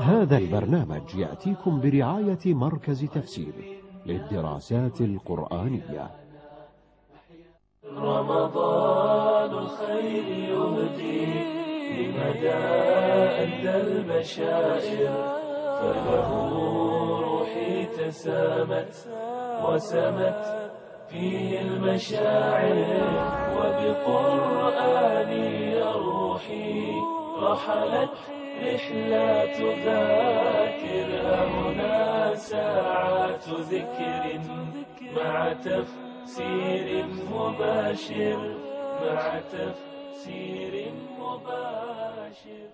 هذا البرنامج يأتيكم برعاية مركز تفسير للدراسات القرآنية. رمضان الخير يهدي لمدى أدى المشاعر، فله روحي تسامت وسمت فيه المشاعر، وبقرآني روحي رحلت رحلات ذاكر، هنا ساعات ذكر مع تفسير مباشر، مع تفسير مباشر.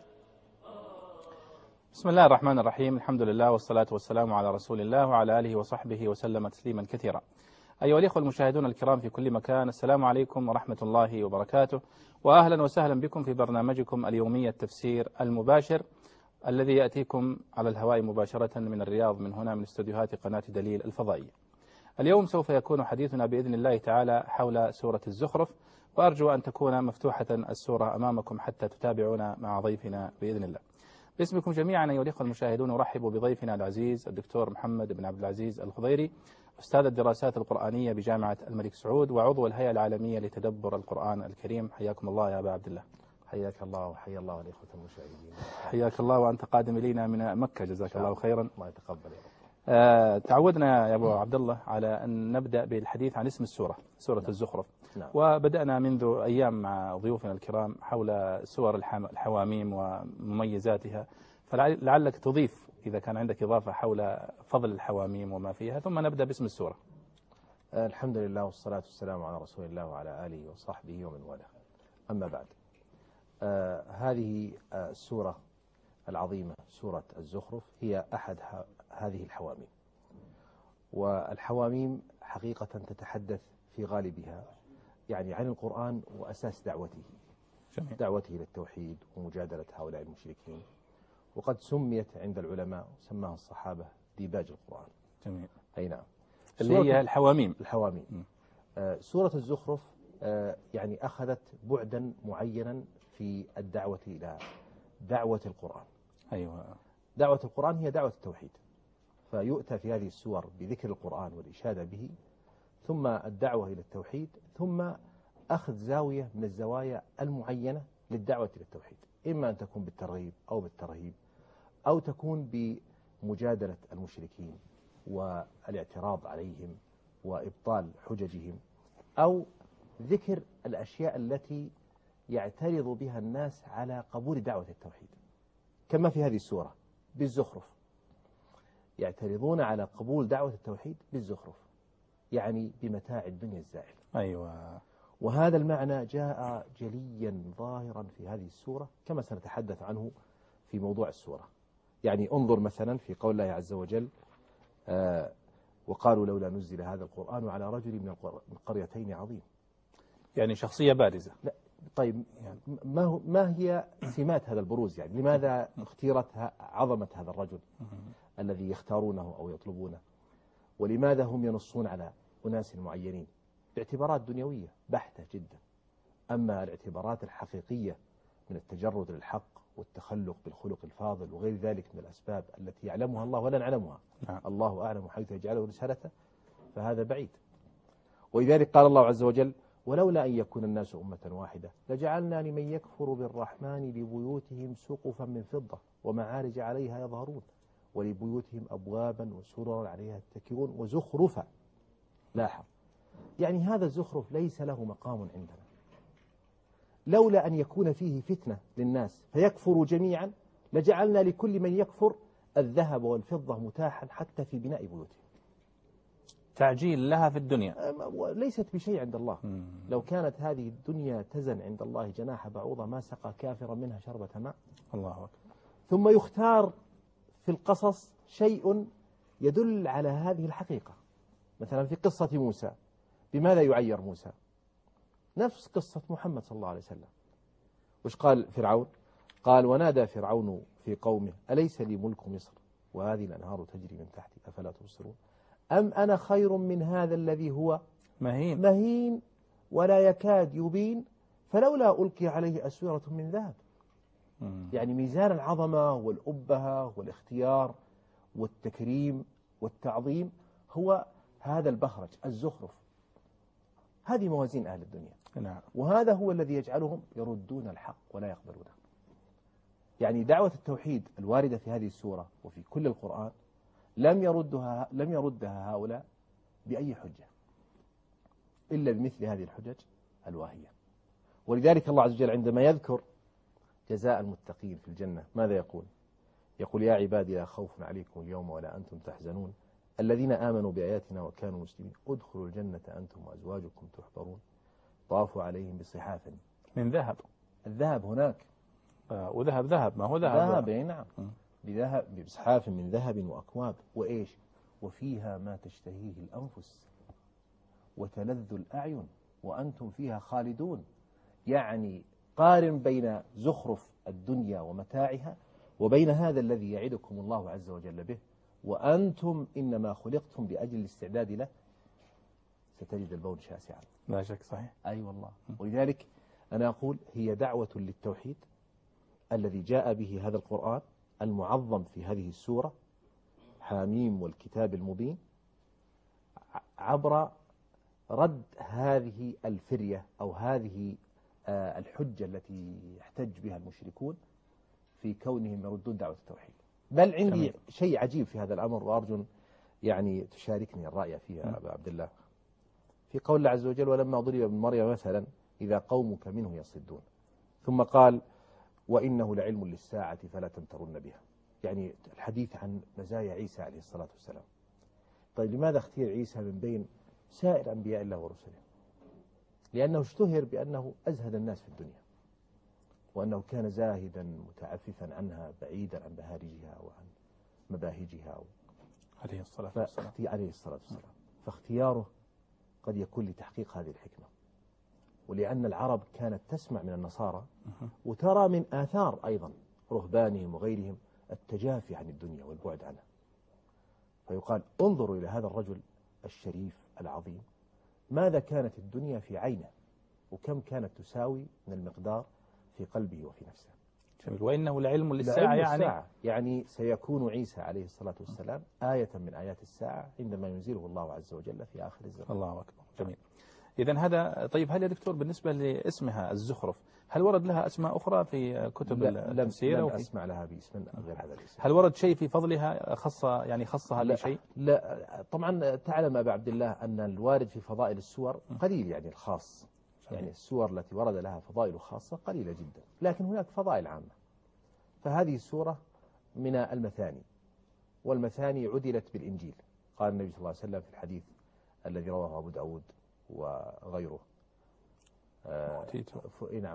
بسم الله الرحمن الرحيم، الحمد لله والصلاة والسلام على رسول الله وعلى آله وصحبه وسلم تسليما كثيرا. أيها الإخوة المشاهدون الكرام في كل مكان، السلام عليكم ورحمة الله وبركاته، وأهلا وسهلا بكم في برنامجكم اليومي التفسير المباشر الذي يأتيكم على الهواء مباشرة من الرياض، من هنا من استديوهات قناة دليل الفضائية. اليوم سوف يكون حديثنا بإذن الله تعالى حول سورة الزخرف، وأرجو أن تكون مفتوحة السورة أمامكم حتى تتابعونا مع ضيفنا بإذن الله. باسمكم جميعا أيها الإخوة المشاهدون أرحب بضيفنا العزيز الدكتور محمد بن عبد العزيز الخضيري، أستاذ الدراسات القرآنية بجامعة الملك سعود وعضو الهيئة العالمية لتدبر القرآن الكريم. حياكم الله يا أبا عبد الله. حياك الله وحيا الله الإخوة المشاهدين. حياك الله وأنت قادم إلينا من مكة، جزاك الله خيرا. الله يتقبل يا رب. تعودنا يا أبو عبد الله على أن نبدأ بالحديث عن اسم السورة، سورة الزخرف. وبدأنا منذ أيام مع ضيوفنا الكرام حول سور الحواميم ومميزاتها، فلعلك تضيف إذا كان عندك إضافة حول فضل الحواميم وما فيها، ثم نبدأ باسم السورة. الحمد لله والصلاة والسلام على رسول الله وعلى آله وصحبه ومن والاه. أما بعد، هذه السورة العظيمة سورة الزخرف هي أحد هذه الحواميم، والحواميم حقيقة تتحدث في غالبها يعني عن القرآن وأساس دعوته، دعوته للتوحيد ومجادلة هؤلاء المشركين، وقد سميت عند العلماء سماها الصحابة ديباج القرآن. جميل. أي نعم، اللي هي الحواميم. سورة الزخرف يعني أخذت بعدا معينا في الدعوة إلى دعوة القرآن. أيوة. دعوة القرآن هي دعوة التوحيد، فيؤتى في هذه السور بذكر القرآن والإشادة به، ثم الدعوة إلى التوحيد، ثم أخذ زاوية من الزوايا المعينة للدعوة إلى التوحيد، إما أن تكون بالترغيب أو بالترهيب، أو تكون بمجادلة المشركين والاعتراض عليهم وإبطال حججهم، أو ذكر الأشياء التي يعترض بها الناس على قبول دعوة التوحيد، كما في هذه السورة بالزخرف، يعترضون على قبول دعوة التوحيد بالزخرف، يعني بمتاع الدنيا الزائل. أيوة. وهذا المعنى جاء جليا ظاهرا في هذه السورة كما سنتحدث عنه في موضوع السورة. يعني انظر مثلا في قول الله عز وجل: وقالوا لولا نزل هذا القرآن على رجل من القريتين عظيم. يعني شخصية بارزة. لا طيب، ما هي سمات هذا البروز؟ يعني لماذا اختيرت عظمة هذا الرجل الذي يختارونه أو يطلبونه؟ ولماذا هم ينصون على أناس معينين؟ باعتبارات دنيوية بحتة جدا. أما الاعتبارات الحقيقية من التجرد للحق والتخلق بالخلق الفاضل وغير ذلك من الأسباب التي يعلمها الله ولا نعلمها، الله أعلم حيث يجعله رسالته، فهذا بعيد. ولذلك قال الله عز وجل: ولولا أن يكون الناس أمة واحدة لجعلنا لمن يكفر بالرحمن لبيوتهم سقفا من فضة ومعارج عليها يظهرون ولبيوتهم أبوابا وسررا عليها يتكئون وزخرفا. لاحظ، يعني هذا الزخرف ليس له مقام عندنا. لولا أن يكون فيه فتنة للناس فيكفروا جميعا لجعلنا لكل من يكفر الذهب والفضة متاحا حتى في بناء بيوتهم. تعجيل لها في الدنيا، ليست بشيء عند الله. لو كانت هذه الدنيا تزن عند الله جناح بعوضة ما سقى كافرا منها شربة ماء. الله أكبر. ثم يختار في القصص شيء يدل على هذه الحقيقة. مثلا في قصة موسى، بماذا يعير موسى؟ نفس قصة محمد صلى الله عليه وسلم. وش قال فرعون؟ قال: ونادى فرعون في قومه أليس لي ملك مصر وهذه الأنهار تجري من تحتي أفلا تبصرون أم أنا خير من هذا الذي هو مهين ولا يكاد يبين فلولا ألقي عليه أسورة من ذهب. يعني ميزان العظمة والأبهة والاختيار والتكريم والتعظيم هو هذا البهرج الزخرف. هذه موازين أهل الدنيا. نعم. وهذا هو الذي يجعلهم يردون الحق ولا يقبلونه. يعني دعوة التوحيد الواردة في هذه السورة وفي كل القرآن لم يردها هؤلاء بأي حجة إلا بمثل هذه الحجج الواهية. ولذلك الله عز وجل عندما يذكر جزاء المتقين في الجنة ماذا يقول؟ يقول يا عبادي لا خوف عليكم اليوم ولا أنتم تحزنون الذين آمنوا بآياتنا وكانوا مسلمين ادخلوا الجنة أنتم وأزواجكم تحبرون طافوا عليهم بصحاف من ذهب. الذهب هناك وذهب ما هو ذهب. نعم. بصحاف من ذهب وأكواب وإيش وفيها ما تشتهيه الأنفس وتلذ الأعين وأنتم فيها خالدون. يعني قارن بين زخرف الدنيا ومتاعها وبين هذا الذي يعدكم الله عز وجل به وأنتم إنما خلقتم لأجل الاستعداد له ستجد البون شاسعا. لا شك صحيح. أي والله. ولذلك أنا أقول هي دعوة للتوحيد الذي جاء به هذا القرآن المعظم في هذه السورة حاميم والكتاب المبين عبر رد هذه الفرية أو هذه الحجة التي يحتج بها المشركون في كونهم يردون دعوة التوحيد. بل عندي شيء عجيب في هذا الأمر وأرجو يعني تشاركني الرأي فيه يا أبا عبد الله. في قول الله عز وجل ولما ضرب ابن مريم مثلا إذا قومك منه يصدون ثم قال وإنه لعلم للساعة فلا تمترن بها. يعني الحديث عن مزايا عيسى عليه الصلاة والسلام. طيب لماذا اختير عيسى من بين سائر أنبياء الله ورسله؟ لأنه اشتهر بأنه أزهد الناس في الدنيا وأنه كان زاهدا متعففا عنها بعيدا عن بهارجها وعن مباهجها عليه الصلاة والسلام. فاختياره قد يكون لتحقيق هذه الحكمة ولأن العرب كانت تسمع من النصارى وترى من آثار أيضا رهبانهم وغيرهم التجافي عن الدنيا والبعد عنها. فيقال انظروا إلى هذا الرجل الشريف العظيم ماذا كانت الدنيا في عينه وكم كانت تساوي من المقدار في قلبه وفي نفسه. جميل. وإنه لعلم للساعة يعني سيكون عيسى عليه الصلاة والسلام آية من آيات الساعة عندما ينزله الله عز وجل في آخر الزمان. الله أكبر. جميل. إذن هذا طيب. هل يا دكتور بالنسبة لاسمها الزخرف هل ورد لها أسماء أخرى في كتب التفسير؟ لم أسمع لها باسم غير هذا الاسم. هل ورد شيء في فضلها خصها بشيء؟ لا طبعا تعلم أبا عبد الله أن الوارد في فضائل السور قليل يعني الخاص. يعني السور التي ورد لها فضائل خاصة قليلة جدا لكن هناك فضائل عامة. فهذه السورة من المثاني والمثاني عدلت بالإنجيل. قال النبي صلى الله عليه وسلم في الحديث الذي رواه أبو داود وغيره نعم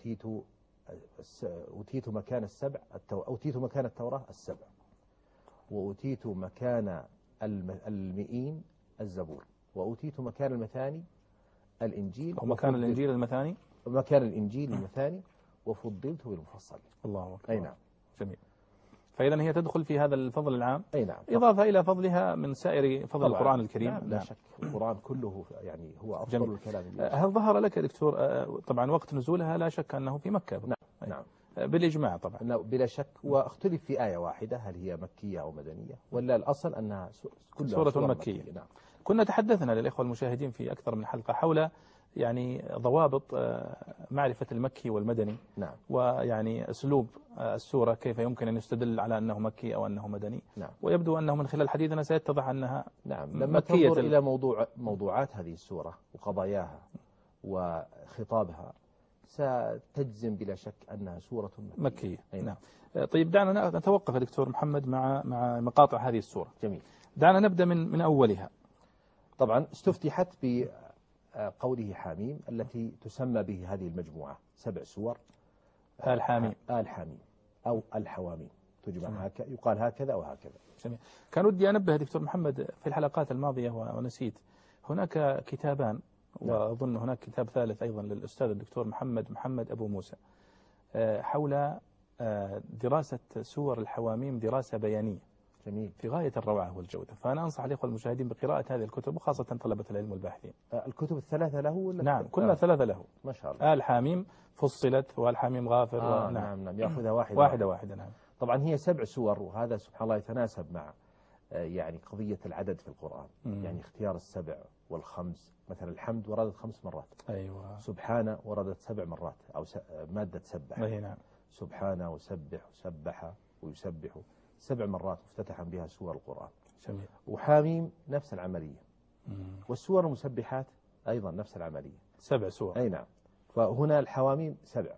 أوتيت مكان السبع أوتيت مكان التوراة السبع وأوتيت مكان المئين الزبور وأوتيت مكان المثاني الإنجيل ومكان الإنجيل المثاني مكان الإنجيل المثاني وفضلت بالمفصل. الله أكبر. أي نعم. جميل. فإذا هي تدخل في هذا الفضل العام. أي نعم. إضافة إلى فضلها من سائر فضل القرآن الكريم. نعم. لا شك القرآن كله يعني هو أفضل الكلام. هل ظهر لك دكتور طبعا وقت نزولها لا شك أنه في مكة؟ نعم. نعم. بالإجماع طبعا. بلا شك. واختلف في آية واحدة هل هي مكية أو مدنية ولا الأصل أنها كلها سورة مكية. نعم. كنا تحدثنا للإخوة المشاهدين في أكثر من حلقة حول يعني ضوابط معرفة المكي والمدني. نعم. ويعني أسلوب السورة كيف يمكن أن يستدل على أنه مكي أو أنه مدني. نعم. ويبدو أنه من خلال حديثنا سيتضح أنها نعم. لما تنظر إلى موضوعات هذه السورة وقضاياها وخطابها ستجزم بلا شك أنها سورة مكية. نعم. طيب دعنا نتوقف دكتور محمد مع مقاطع هذه السورة. جميل. دعنا نبدأ من أولها. طبعا استفتحت بقوله حاميم التي تسمى به هذه المجموعة 7 سور. آل حاميم. آل حاميم أو الحواميم تجمع يقال هكذا أو هكذا. جميل. كان ودي أنبه دكتور محمد في الحلقات الماضية ونسيت هناك كتابان وأظن هناك كتاب ثالث أيضا للأستاذ الدكتور محمد أبو موسى حول دراسة سور الحواميم دراسة بيانية. جميل. في غاية الروعة والجودة. فأنا أنصح الإخوة المشاهدين بقراءة هذه الكتب، وخاصة طلبة العلم والباحثين. الكتب الثلاثة له ولا؟ نعم، كلها ثلاثة له. ما شاء الله. آل حاميم فصلت، وآل حاميم غافر. نعم يأخذها واحدة. نعم. طبعا هي 7 سور، وهذا سبحان الله يتناسب مع يعني قضية العدد في القرآن. يعني اختيار ال7 والخمس. مثلا الحمد وردت 5 مرات. أيوة. سبحانه وردت 7 مرات، أو مادة سبح. أي نعم. سبحانه وسبح وسبح ويسبح 7 مرات افتتح بها سور القرآن. جميل. وحاميم نفس العملية. والسور المسبحات أيضا نفس العملية. 7 سور. أي نعم. فهنا الحواميم 7.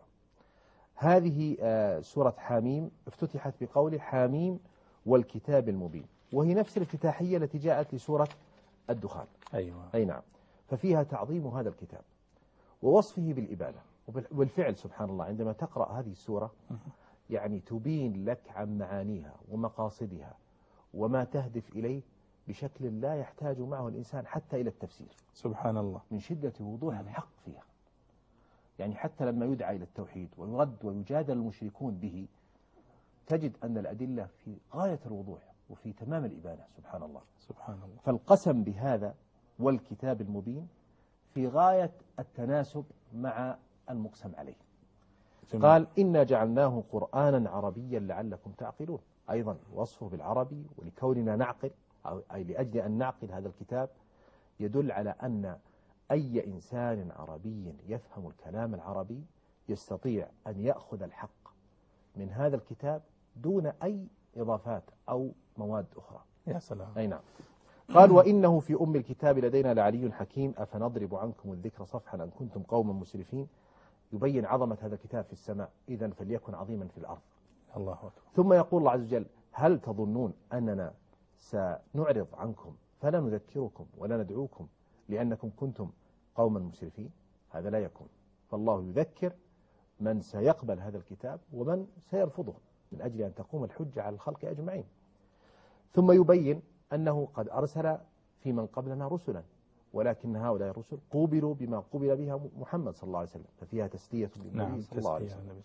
هذه سورة حاميم افتتحت بقول حاميم والكتاب المبين، وهي نفس الافتتاحية التي جاءت لسورة الدخان. أيوة. أي نعم. ففيها تعظيم هذا الكتاب ووصفه بالإبادة. والفعل سبحان الله عندما تقرأ هذه السورة يعني تبين لك عن معانيها ومقاصدها وما تهدف إليه بشكل لا يحتاج معه الإنسان حتى إلى التفسير. سبحان الله. من شدة وضوح الحق فيها. يعني حتى لما يدعى إلى التوحيد ويرد ويجادل المشركون به، تجد أن الأدلة في غاية الوضوح وفي تمام الإبانة. سبحان الله. سبحان الله. فالقسم بهذا والكتاب المبين في غاية التناسب مع المقسم عليه. جميل. قال إنا جعلناه قرآنا عربيا لعلكم تعقلون. أيضا وصفه بالعربي، ولكوننا نعقل أي لأجل أن نعقل هذا الكتاب يدل على أن أي إنسان عربي يفهم الكلام العربي يستطيع أن يأخذ الحق من هذا الكتاب دون أي إضافات أو مواد أخرى. يا سلام. أي نعم. قال وإنه في أم الكتاب لدينا لعلي حكيم أفنضرب عنكم الذكر صفحا أن كنتم قوما مسرفين. يبين عظمة هذا الكتاب في السماء، إذن فليكن عظيما في الأرض. الله أكبر. ثم يقول الله عز وجل هل تظنون أننا سنعرض عنكم فلا نذكركم ولا ندعوكم لأنكم كنتم قوما مسرفين؟ هذا لا يكون. فالله يذكر من سيقبل هذا الكتاب ومن سيرفضه من أجل أن تقوم الحجة على الخلق أجمعين. ثم يبين أنه قد أرسل في من قبلنا رسلا، ولكن هؤلاء الرسل قوبلوا بما قوبل بها محمد صلى الله عليه وسلم، ففيها تسلية للنبي صلى الله عليه وسلم.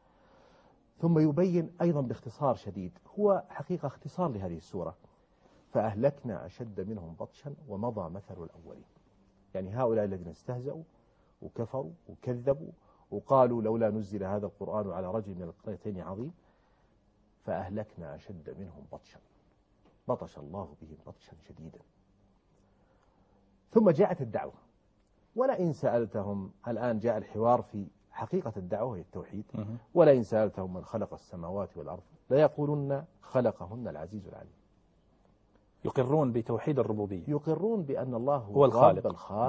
ثم يبين أيضا باختصار شديد، هو حقيقة اختصار لهذه السورة، فأهلكنا أشد منهم بطشا ومضى مثل الأولين. يعني هؤلاء الذين استهزأوا وكفروا وكذبوا وقالوا لولا نزل هذا القرآن على رجل من القريتين عظيم، فأهلكنا أشد منهم بطشا، بطش الله بهم بطشا شديدا. ثم جاءت الدعوة، ولئن سألتهم، الآن جاء الحوار في حقيقة الدعوة هي التوحيد. ولئن سألتهم من خلق السماوات والأرض ليقولن خلقهن العزيز العليم. يقرون بتوحيد الربوبية، يقرون بأن الله هو الخالق،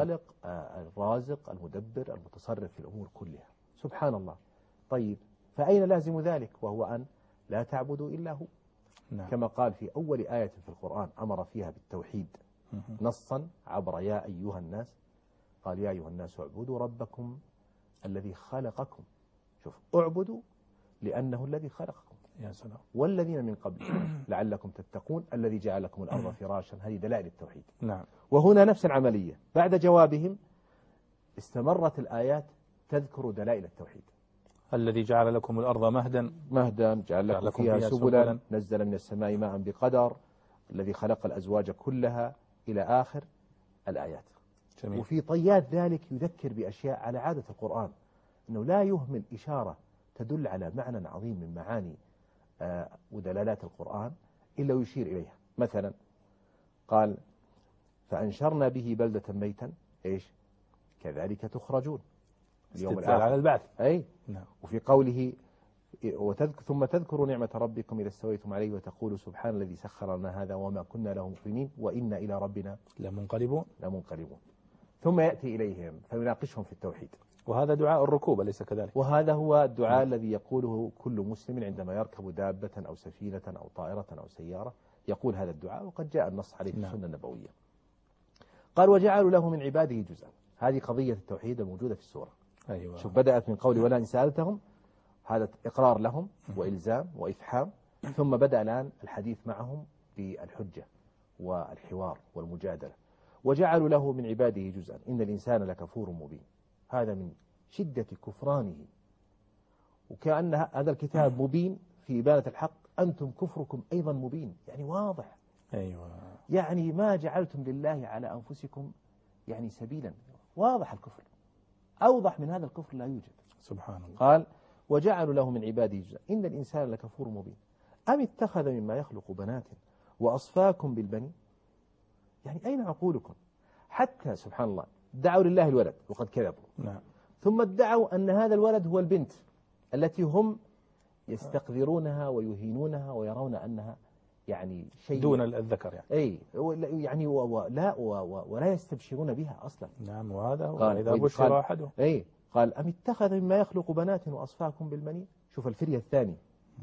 الرازق المدبر المتصرف في الأمور كلها. سبحان الله. طيب فأين لازم ذلك؟ وهو أن لا تعبدوا إلا هو. نعم. كما قال في أول آية في القرآن أمر فيها بالتوحيد نصا عبر يا أيها الناس، قال يا أيها الناس اعبدوا ربكم الذي خلقكم. شوف، اعبدوا لأنه الذي خلقكم. يا سلام. والذين من قبلكم لعلكم تتقون الذي جعل لكم الأرض فراشا. هذه دلائل التوحيد. نعم. وهنا نفس العملية، بعد جوابهم استمرت الآيات تذكر دلائل التوحيد. الذي جعل لكم الأرض مهدا جعل لكم فيها سبلا، نزل من السماء ماء بقدر، الذي خلق الأزواج كلها إلى آخر الآيات. جميل. وفي طيات ذلك يذكر بأشياء على عادة القرآن، أنه لا يهمل إشارة تدل على معنى عظيم من معاني ودلالات القرآن إلا ويشير إليها. مثلا قال فأنشرنا به بلدة ميتا إيش كذلك تخرجون اليوم الآخر على البعث. أي نعم. وفي قوله ثم تذكروا نعمة ربكم إذا استويتم عليه وتقولوا سبحان الذي سخر لنا هذا وما كنا له مقرنين وإنا إلى ربنا لمنقلبون. ثم يأتي إليهم فيناقشهم في التوحيد. وهذا دعاء الركوب أليس كذلك؟ وهذا هو الدعاء الذي يقوله كل مسلم عندما يركب دابة أو سفينة أو طائرة أو سيارة، يقول هذا الدعاء، وقد جاء النص عليه في السنة النبوية. قال وجعلوا له من عباده جزءا. هذه قضية التوحيد الموجودة في السورة. أيوة. شوف، بدأت من قول ولا إن سألتهم، هذا إقرار لهم وإلزام وإفحام، ثم بدأ الآن الحديث معهم بالحجة والحوار والمجادلة. وجعلوا له من عباده جزءا إن الإنسان لكفور مبين. هذا من شدة كفرانه، وكأن هذا الكتاب مبين في إبانة الحق أنتم كفركم أيضا مبين، يعني واضح. أيوة. يعني ما جعلتم لله على أنفسكم يعني سبيلا، واضح الكفر، أوضح من هذا الكفر لا يوجد. سبحان الله. قال وجعلوا له من عباده جزءا إن الإنسان لكفور مبين أم اتخذ مما يخلق بنات وأصفاكم بالبنين. يعني أين عقولكم؟ حتى سبحان الله دعوا لله الولد وقد كذبوا، نعم. ثم ادعوا أن هذا الولد هو البنت التي هم يستقذرونها ويهينونها ويرون أنها يعني شيء دون الذكر يعني. أي يعني ولا يستبشرون بها أصلا. نعم. وهذا قال إذا بشر أحدهم. أي قال أم اتخذ مما يخلق بنات وأصفاكم بالبنين. شوف الفرية الثاني.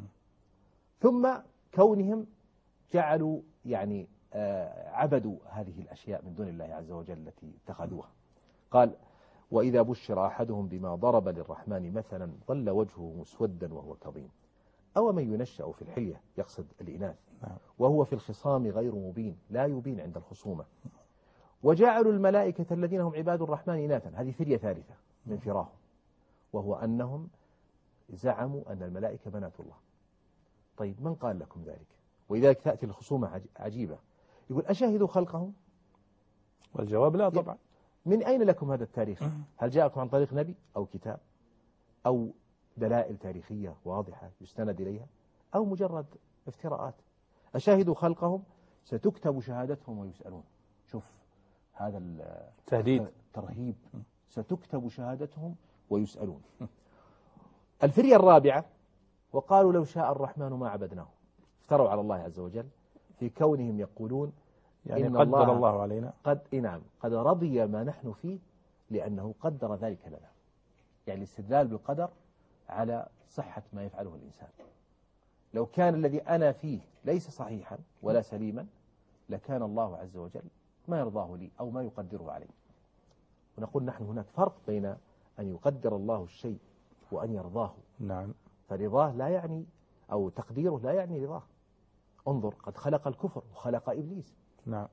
ثم كونهم جعلوا يعني عبدوا هذه الأشياء من دون الله عز وجل التي اتخذوها. قال وإذا بشر أحدهم بما ضرب للرحمن مثلا ظل وجهه مسودا وهو كظيم أو من ينشأ في الحلية، يقصد الإناث، وهو في الخصام غير مبين، لا يبين عند الخصومة. وجعلوا الملائكة الذين هم عباد الرحمن إناثا. هذه فرية ثالثة من فراهم، وهو أنهم زعموا أن الملائكة بنات الله. طيب من قال لكم ذلك؟ ولذلك تأتي الخصومة عجيبة، يقول أشاهدوا خلقهم؟ والجواب لا طبعا. من أين لكم هذا التاريخ؟ هل جاءكم عن طريق نبي أو كتاب أو دلائل تاريخية واضحة يستند إليها، أو مجرد افتراءات؟ أشاهدوا خلقهم ستكتب شهادتهم ويسألون. شوف هذا التهديد، ترهيب، ستكتب شهادتهم ويسألون. الفرية الرابعة وقالوا لو شاء الرحمن ما عبدناه. افتروا على الله عز وجل في كونهم يقولون يعني إن قدر الله علينا، قد رضي ما نحن فيه لأنه قدر ذلك لنا. يعني الاستدلال بالقدر على صحة ما يفعله الإنسان. لو كان الذي أنا فيه ليس صحيحا ولا سليما لكان الله عز وجل ما يرضاه لي أو ما يقدره علي. ونقول نحن هناك فرق بين أن يقدر الله الشيء وأن يرضاه. نعم. فرضاه لا يعني أو تقديره لا يعني رضاه. انظر قد خلق الكفر وخلق إبليس. نعم.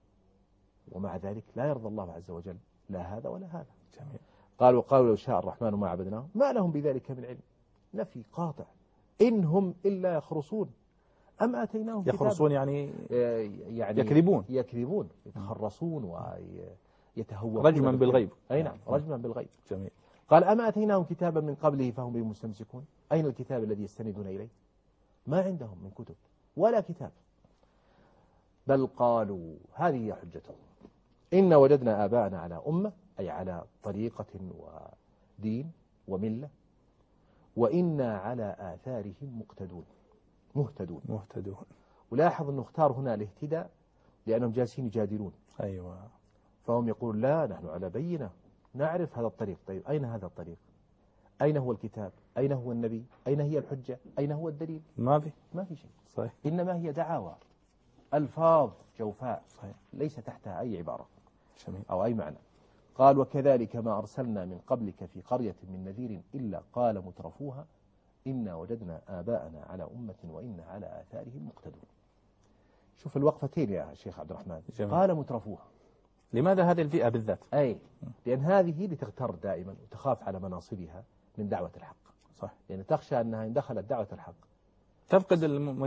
ومع ذلك لا يرضى الله عز وجل لا هذا ولا هذا. جميل. قالوا لو شاء الرحمن ما عبدناه ما لهم بذلك من علم. نفي قاطع. إن هم إلا يخرصون أم آتيناهم كتابا. يخرصون يعني يكذبون، يتخرصون ويتهوقون رجما بالغيب. أي نعم، رجما بالغيب. جميل. قال أما آتيناهم كتابا من قبله فهم به مستمسكون. أين الكتاب الذي يستندون إليه؟ ما عندهم من كتب ولا كتاب. بل قالوا هذه هي حجتهم إن وجدنا آباءنا على أمة، أي على طريقة ودين وملة، وإنا على آثارهم مهتدون. ولاحظ أنه اختار هنا الاهتداء لأنهم جالسين يجادلون. أيوة. فهم يقول لا نحن على بينة نعرف هذا الطريق. طيب أين هذا الطريق؟ أين هو الكتاب؟ أين هو النبي؟ أين هي الحجة؟ أين هو الدليل؟ ما في شيء. صحيح. إنما هي دعاوى، ألفاظ جوفاء، صحيح. ليس تحتها أي عبارة جميل. أو أي معنى. قال وكذلك ما أرسلنا من قبلك في قرية من نذير إلا قال مترفوها إنا وجدنا آباءنا على أمة وإنا على آثارهم مقتدون. شوف الوقفتين يا شيخ عبد الرحمن. جميل. قال مترفوها. لماذا هذه الفئة بالذات؟ أي لأن هذه لتغتر دائما وتخاف على مناصبها من دعوة الحق. صح. لأن تخشى أنها إن دخلت دعوة الحق تفقد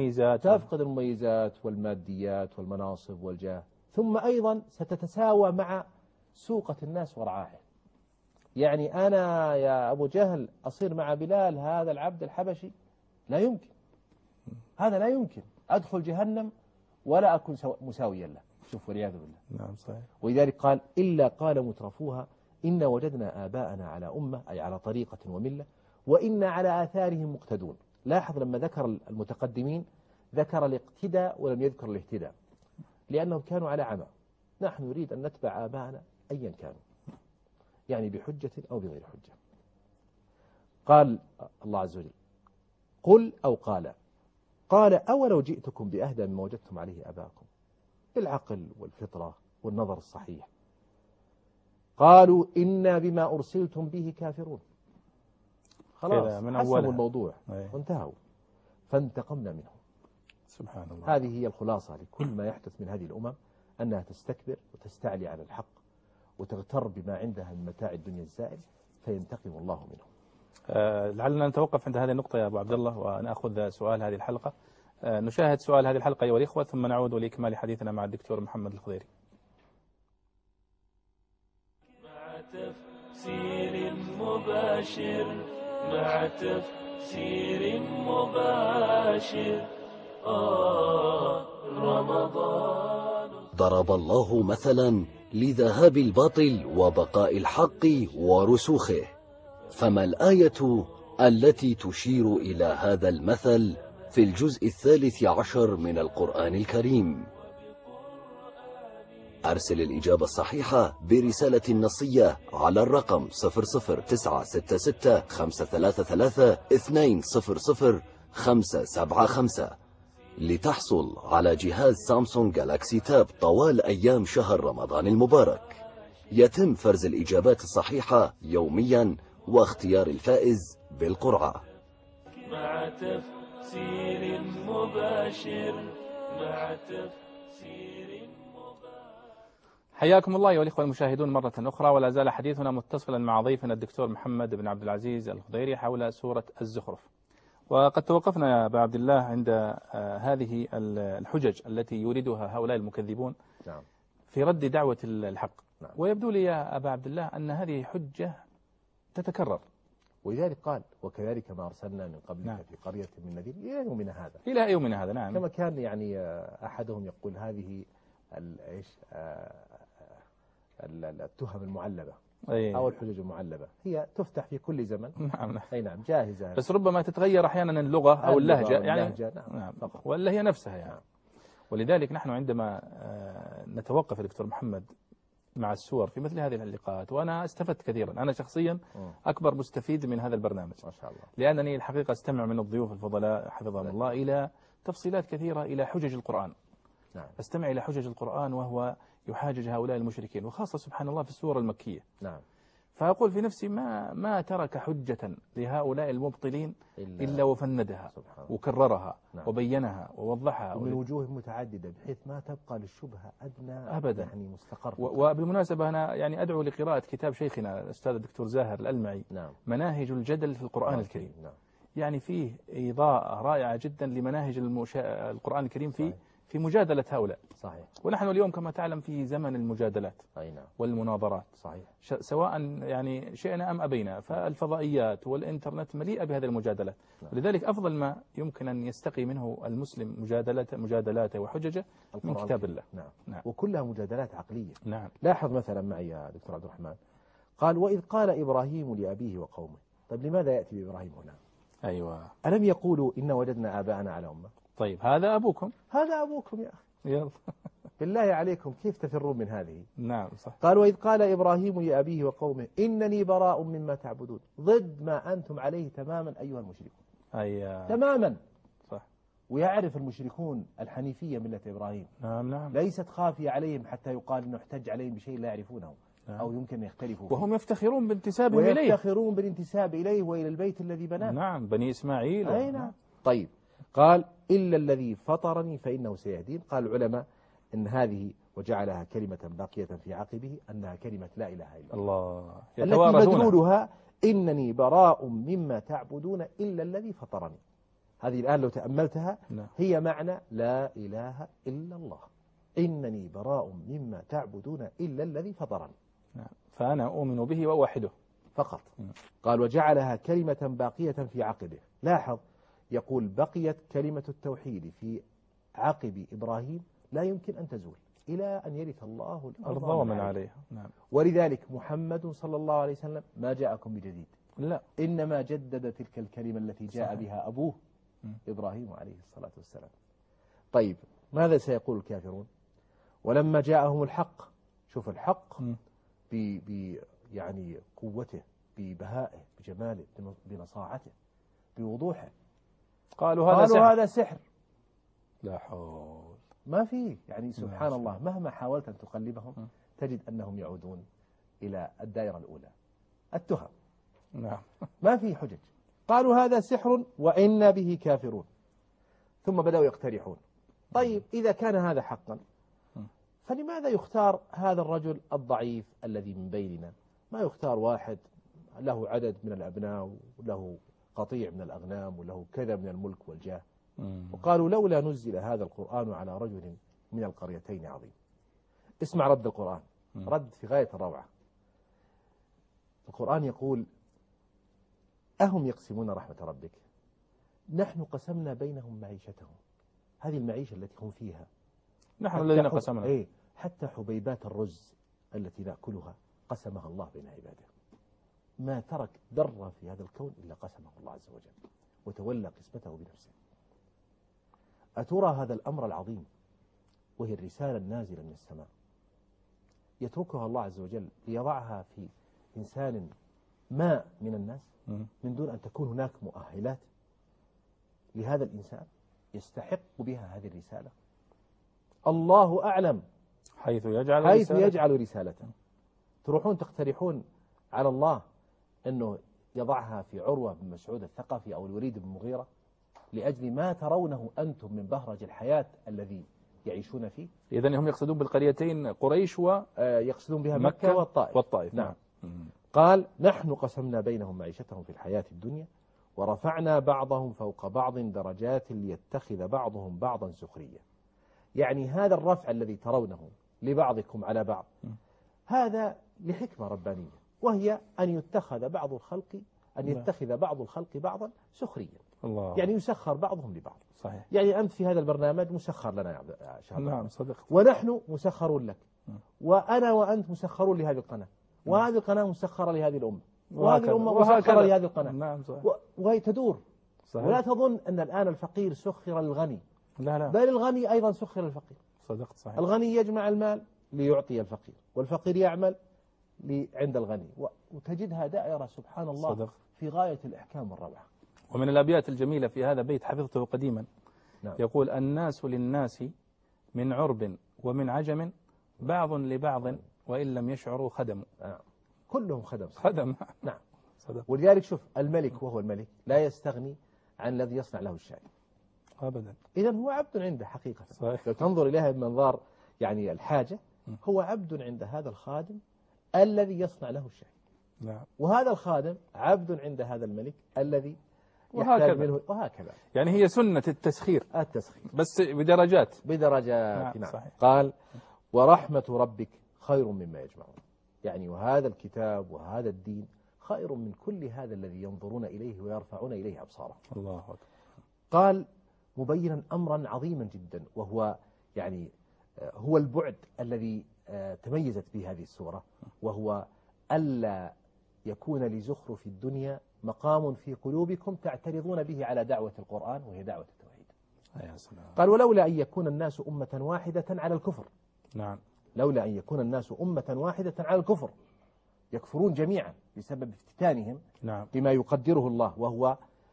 المميزات والماديات والمناصب والجاه، ثم أيضا ستتساوى مع سوقة الناس ورعاهم. يعني أنا يا أبو جهل أصير مع بلال هذا العبد الحبشي؟ لا يمكن. هذا لا يمكن. أدخل جهنم ولا أكون مساويا له. شوف والعياذ بالله. نعم صحيح. ولذلك قال إلا قال مترفوها إن وجدنا آباءنا على أمة، أي على طريقة وملة، وإنا على آثارهم مقتدون. لاحظ لما ذكر المتقدمين ذكر الاقتداء ولم يذكر الاهتداء، لأنهم كانوا على عمى. نحن نريد أن نتبع آباءنا أيا كانوا، يعني بحجة أو بغير حجة. قال الله عز وجل قل أو قال أولو جئتكم بأهدى مما وجدتم عليه آباءكم، بالعقل والفطرة والنظر الصحيح. قالوا إنا بما أرسلتم به كافرون. خلاص حسموا الموضوع وانتهوا. فانتقمنا منهم. سبحان الله. هذه هي الخلاصة لكل ما يحدث من هذه الأمم، أنها تستكبر وتستعلي على الحق وتغتر بما عندها من متاع الدنيا الزائل فينتقم الله منهم. لعلنا نتوقف عند هذه النقطة يا أبو عبد الله ونأخذ سؤال هذه الحلقة. نشاهد سؤال هذه الحلقة أيها الإخوة ثم نعود لإكمال حديثنا مع الدكتور محمد الخضيري. مع تفسير مباشر مع تفسير مباشر رمضان. ضرب الله مثلا لذهاب الباطل وبقاء الحق ورسوخه، فما الآية التي تشير إلى هذا المثل في الجزء 13 من القرآن الكريم؟ أرسل الإجابة الصحيحة برسالة نصية على الرقم 00966 لتحصل على جهاز سامسونج جالاكسي تاب طوال أيام شهر رمضان المبارك. يتم فرز الإجابات الصحيحة يوميا واختيار الفائز بالقرعة. مع تفسير مباشر مع تفسير حياكم الله أيها الإخوة المشاهدون مرة أخرى، ولا زال حديثنا متصلا مع ضيفنا الدكتور محمد بن عبد العزيز الخضيري حول سورة الزخرف. وقد توقفنا يا أبا عبد الله عند هذه الحجج التي يريدها هؤلاء المكذبون في رد دعوة الحق. ويبدو لي يا أبا عبد الله أن هذه حجة تتكرر، ولذلك قال وكذلك ما أرسلنا من قبلك في قرية من نذير إلى يومنا هذا. إلى يومنا هذا، نعم. كما كان يعني أحدهم يقول هذه التهم المعلبة أو الحجج المعلبة هي تفتح في كل زمن. نعم. أي نعم، جاهزة، بس ربما تتغير أحيانا اللغة أو اللهجة يعني. نعم. ولا هي نفسها يعني. ولذلك نحن عندما نتوقف دكتور محمد مع السور في مثل هذه اللقاءات، وأنا استفدت كثيرا، أنا شخصيا أكبر مستفيد من هذا البرنامج ما شاء الله، لأنني الحقيقة استمع من الضيوف الفضلاء حفظهم الله إلى تفصيلات كثيرة إلى حجج القرآن. نعم. استمع إلى حجج القرآن وهو يحاجج هؤلاء المشركين، وخاصة سبحان الله في السورة المكية. نعم. فأقول في نفسي ما ترك حجة لهؤلاء المبطلين إلا وفندها وكررها. نعم. وبينها ووضحها ومن وجوه متعددة بحيث ما تبقى للشبهة أدنى أبدا يعني مستقر. وبالمناسبة أنا يعني أدعو لقراءة كتاب شيخنا الأستاذ الدكتور زاهر الألمعي. نعم. مناهج الجدل في القرآن الكريم. نعم. يعني فيه إضاءة رائعة جدا لمناهج القرآن الكريم في مجادلة هؤلاء. صحيح. ونحن اليوم كما تعلم في زمن المجادلات. أي نعم. والمناظرات. صحيح. سواء يعني شئنا أم أبينا، فالفضائيات والإنترنت مليئة بهذه المجادلات. نعم. ولذلك أفضل ما يمكن أن يستقي منه المسلم مجادلاته وحججه من كتاب الله. نعم. نعم. وكلها مجادلات عقلية. نعم. لاحظ مثلا معي يا دكتور عبد الرحمن، قال وإذ قال إبراهيم لأبيه وقومه. طيب لماذا يأتي بإبراهيم هنا؟ أيوة. ألم يقولوا إن وجدنا آباءنا على أمة؟ طيب هذا أبوكم. هذا أبوكم يا أخي. يلا. بالله عليكم كيف تفرون من هذه؟ نعم صح. قال وإذ قال إبراهيم لأبيه وقومه إنني براء مما تعبدون، ضد ما أنتم عليه تماما أيها المشركون. تماما. صح. ويعرف المشركون الحنيفية ملة إبراهيم. نعم نعم. ليست خافية عليهم حتى يقال أنه احتج عليهم بشيء لا يعرفونه. نعم. أو يمكن أن يختلفوا فيه. وهم يفتخرون بانتسابهم إليه. ويفتخرون بالانتساب إليه وإلى البيت الذي بناه. نعم بني إسماعيل. أي نعم. طيب قال إلا الذي فطرني فإنه سيهدين. قال العلماء إن هذه وجعلها كلمة باقية في عقبه أنها كلمة لا إله إلا الله، التي مدلولها إنني براء مما تعبدون إلا الذي فطرني. هذه الآن لو تأملتها هي معنى لا إله إلا الله، إنني براء مما تعبدون إلا الذي فطرني. فأنا أؤمن به وأوحده فقط. قال وجعلها كلمة باقية في عقبه. لاحظ يقول بقيت كلمة التوحيد في عقب إبراهيم لا يمكن أن تزول إلى أن يرث الله الأرض ومن عليها. نعم. ولذلك محمد صلى الله عليه وسلم ما جاءكم بجديد، لا، إنما جدد تلك الكلمة التي جاء بها أبوه إبراهيم عليه الصلاة والسلام. طيب ماذا سيقول الكافرون؟ ولما جاءهم الحق، شوف الحق يعني قوته، ببهائه، بجماله، بنصاعته، بوضوحه، قالوا هذا سحر. لا حول. ما فيه يعني سبحان الله، مهما حاولت أن تقلبهم تجد أنهم يعودون إلى الدائرة الأولى، التهم. نعم. ما في حجج. قالوا هذا سحر وإنا به كافرون. ثم بدأوا يقترحون طيب إذا كان هذا حقا فلماذا يختار هذا الرجل الضعيف الذي من بيننا؟ ما يختار واحد له عدد من الأبناء وله قطيع من الأغنام وله كذا من الملك والجاه؟ وقالوا لولا نزل هذا القرآن على رجل من القريتين عظيم. اسمع رد القرآن، رد في غاية الروعة. القرآن يقول أهم يقسمون رحمة ربك، نحن قسمنا بينهم معيشتهم. هذه المعيشة التي هم فيها، نحن الذين قسمنا. حتى حبيبات الرز التي نأكلها قسمها الله بين عباده. ما ترك ذرة في هذا الكون إلا قسمه الله عز وجل وتولى قسمته بنفسه. أترى هذا الأمر العظيم وهي الرسالة النازلة من السماء يتركها الله عز وجل ليضعها في إنسان ما من الناس من دون أن تكون هناك مؤهلات لهذا الإنسان يستحق بها هذه الرسالة؟ الله أعلم حيث يجعل رسالته. تروحون تقترحون على الله أنه يضعها في عروة بن مسعود الثقفي أو الوليد بن مغيرة لأجل ما ترونه أنتم من بهرج الحياة الذي يعيشون فيه؟ إذن هم يقصدون بالقريتين قريش يقصدون بها مكة والطائف. نعم. قال نحن قسمنا بينهم معيشتهم في الحياة الدنيا ورفعنا بعضهم فوق بعض درجات ليتخذ بعضهم بعضا سخريا. يعني هذا الرفع الذي ترونه لبعضكم على بعض هذا لحكمة ربانية، وهي أن يتخذ بعض الخلق بعضا سخريا. الله. يعني يسخر بعضهم لبعض. صحيح. يعني أنت في هذا البرنامج مسخر لنا يا شباب. نعم صدق. ونحن مسخرون لك، وأنا وأنت مسخرون لهذه القناة، وهذه القناة مسخرة لهذه الأمة، وهذه الأمة مسخرة لهذه القناة. نعم صحيح. وهي تدور. صحيح. ولا تظن أن الآن الفقير سخر للغني، لا. بل الغني أيضا سخر للفقير. صدقت. صحيح. الغني يجمع المال ليعطي الفقير، والفقير يعمل عند الغني، وتجدها دائرة سبحان الله. صدق. في غاية الإحكام والروعة. ومن الأبيات الجميلة في هذا بيت حفظته قديما. نعم. يقول الناس للناس من عرب ومن عجم بعض لبعض وإن لم يشعروا خدموا. كلهم خدم. نعم. صدق. ولذلك شوف الملك وهو الملك لا يستغني عن الذي يصنع له الشاي أبدا. إذن هو عبد عنده حقيقة. صحيح. لو تنظر إليها بمنظار يعني الحاجة، هو عبد عند هذا الخادم الذي يصنع له الشاي. نعم. وهذا الخادم عبد عند هذا الملك الذي يحتاج منه، وهكذا. يعني هي سنة التسخير بس بدرجات. نعم. صحيح. قال ورحمة ربك خير مما يجمعون. يعني وهذا الكتاب وهذا الدين خير من كل هذا الذي ينظرون إليه ويرفعون إليه أبصارهم. الله أكبر. قال مبينا أمرا عظيما جدا، وهو يعني هو البعد الذي تميزت به هذه السورة، وهو ألا يكون لزخرف الدنيا مقام في قلوبكم تعترضون به على دعوة القرآن، وهي دعوة التوحيد. يا سلام. قال ولولا أن يكون الناس أمة واحدة على الكفر. نعم. لولا أن يكون الناس أمة واحدة على الكفر، يكفرون جميعا بسبب افتتانهم. نعم. بما يقدره الله، وهو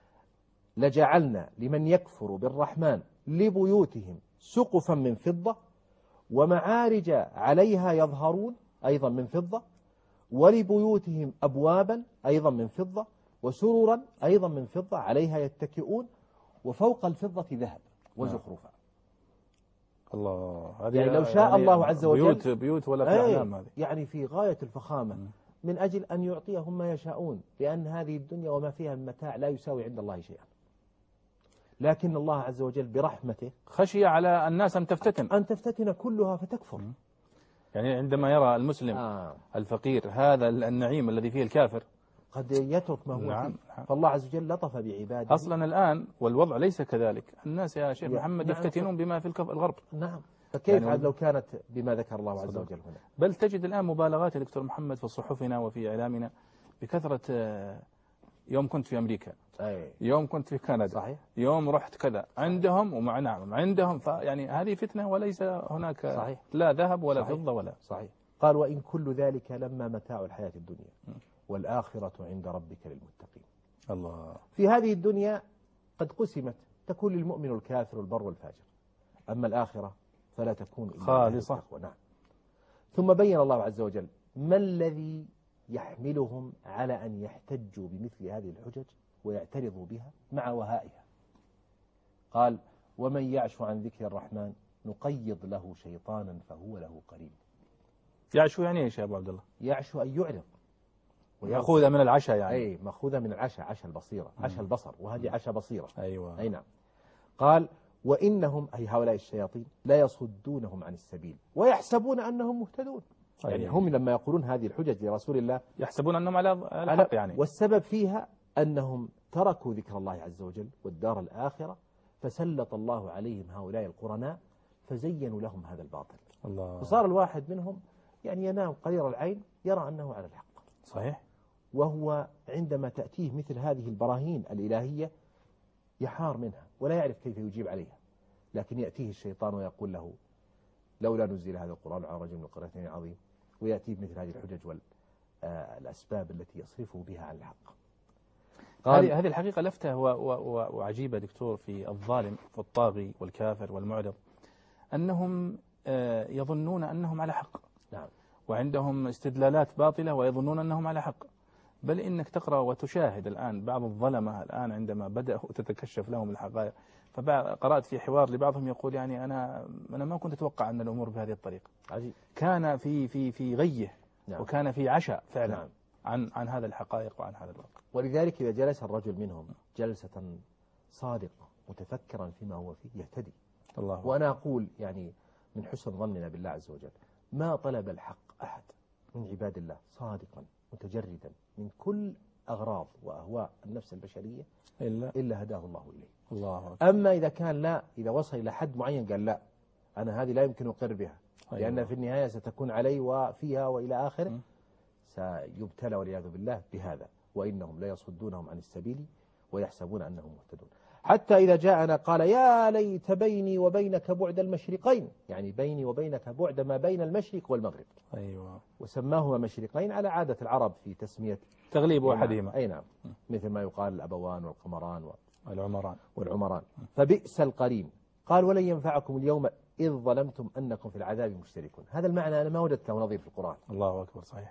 لجعلنا لمن يكفر بالرحمن لبيوتهم سقفا من فضة ومعارج عليها يظهرون أيضا من فضة، ولبيوتهم أبوابا أيضا من فضة، وسررا أيضا من فضة عليها يتكئون، وفوق الفضة ذهب وزخرفا. الله. يعني لو شاء الله عز وجل بيوت ولا في أعلام هذه. يعني في غاية الفخامة من أجل أن يعطيهم ما يشاءون، لأن هذه الدنيا وما فيها من متاع لا يساوي عند الله شيئا. لكن الله عز وجل برحمته خشي على الناس أن تفتتن كلها فتكفر. يعني عندما يرى المسلم الفقير هذا النعيم الذي فيه الكافر قد يترك ما هو فيه. فالله عز وجل لطف بعباده. أصلا الآن والوضع ليس كذلك، الناس يا شيخ محمد يفتتنون بما في الغرب. نعم. فكيف يعني لو كانت بما ذكر الله عز وجل هنا؟ بل تجد الآن مبالغات يا دكتور محمد في صحفنا وفي إعلامنا بكثرة. يوم كنت في أمريكا، يوم كنت في كندا، صحيح. يوم رحت كذا عندهم ومعناهم عندهم، فيعني هذه فتنة وليس هناك. صحيح. لا ذهب ولا صحيح. فضة ولا. صحيح. قال وإن كل ذلك لما متاع الحياة الدنيا والآخرة عند ربك للمتقين. الله. في هذه الدنيا قد قسمت، تكون للمؤمن الكافر البر والفاجر، أما الآخرة فلا تكون إلا خالصة. نعم. ثم بين الله عز وجل ما الذي يحملهم على أن يحتجوا بمثل هذه الحجج ويعترضوا بها مع وهائها. قال ومن يعش عن ذكر الرحمن نقيض له شيطانا فهو له قريب. يعشو يعني ايش يا أبو عبد الله؟ يعشو أن يعرض، مأخوذة من العشاء يعني. مأخوذة من العشاء، عشاء البصيرة، عشاء البصر، وهذه عشاء بصيرة. أيوة. أي نعم. قال وإنهم أي هؤلاء الشياطين لا يصدونهم عن السبيل ويحسبون أنهم مهتدون. يعني هم لما يقولون هذه الحجج لرسول الله يحسبون أنهم على الحق يعني. والسبب فيها أنهم تركوا ذكر الله عز وجل والدار الآخرة، فسلط الله عليهم هؤلاء القرناء فزينوا لهم هذا الباطل. الله. فصار الواحد منهم يعني ينام قرير العين يرى أنه على الحق. صحيح. وهو عندما تأتيه مثل هذه البراهين الإلهية يحار منها ولا يعرف كيف يجيب عليها، لكن يأتيه الشيطان ويقول له لولا نزل هذا القرآن على رجل من القريتين عظيم، ويأتيه مثل هذه الحجج والأسباب التي يصرفه بها عن الحق. هذه الحقيقة لفتة وعجيبة دكتور في الظالم والطاغي والكافر والمعرض، أنهم يظنون أنهم على حق. نعم. وعندهم استدلالات باطلة ويظنون أنهم على حق. بل إنك تقرأ وتشاهد الآن بعض الظلمة الآن عندما بدأوا تتكشف لهم الحقائق. فقرأت في حوار لبعضهم يقول يعني أنا ما كنت أتوقع أن الأمور بهذه الطريقة. عجيب. كان في غيه. نعم. وكان في عشاء فعلا. نعم. عن هذا الحقائق وعن هذا الواقع. ولذلك إذا جلس الرجل منهم جلسة صادقة متفكرا فيما هو فيه يهتدي. الله. وأنا أقول يعني من حسن ظننا بالله عز وجل ما طلب الحق أحد من عباد الله صادقا متجردا من كل أغراض وأهواء النفس البشرية إلا هداه الله إليه. الله أكبر. أما إذا كان لا، إذا وصل إلى حد معين قال لا أنا هذه لا يمكن أقر بها، لأن في النهاية ستكون علي وفيها وإلى آخره، سيبتلى والعياذ بالله بهذا. وإنهم لا يصدونهم عن السبيل ويحسبون أنهم مهتدون. حتى إذا جاءنا قال يا ليت بيني وبينك بعد المشرقين، يعني بيني وبينك بعد ما بين المشرق والمغرب. أيوة. وسماهما مشرقين على عادة العرب في تسمية تغليب أحدهما. أي نعم. مثل ما يقال الأبوان والقمران والعمران. فبئس القرين. قال ولن ينفعكم اليوم إذ ظلمتم أنكم في العذاب مشتركون. هذا المعنى أنا ما وجدت له نظير في القرآن. الله أكبر. صحيح.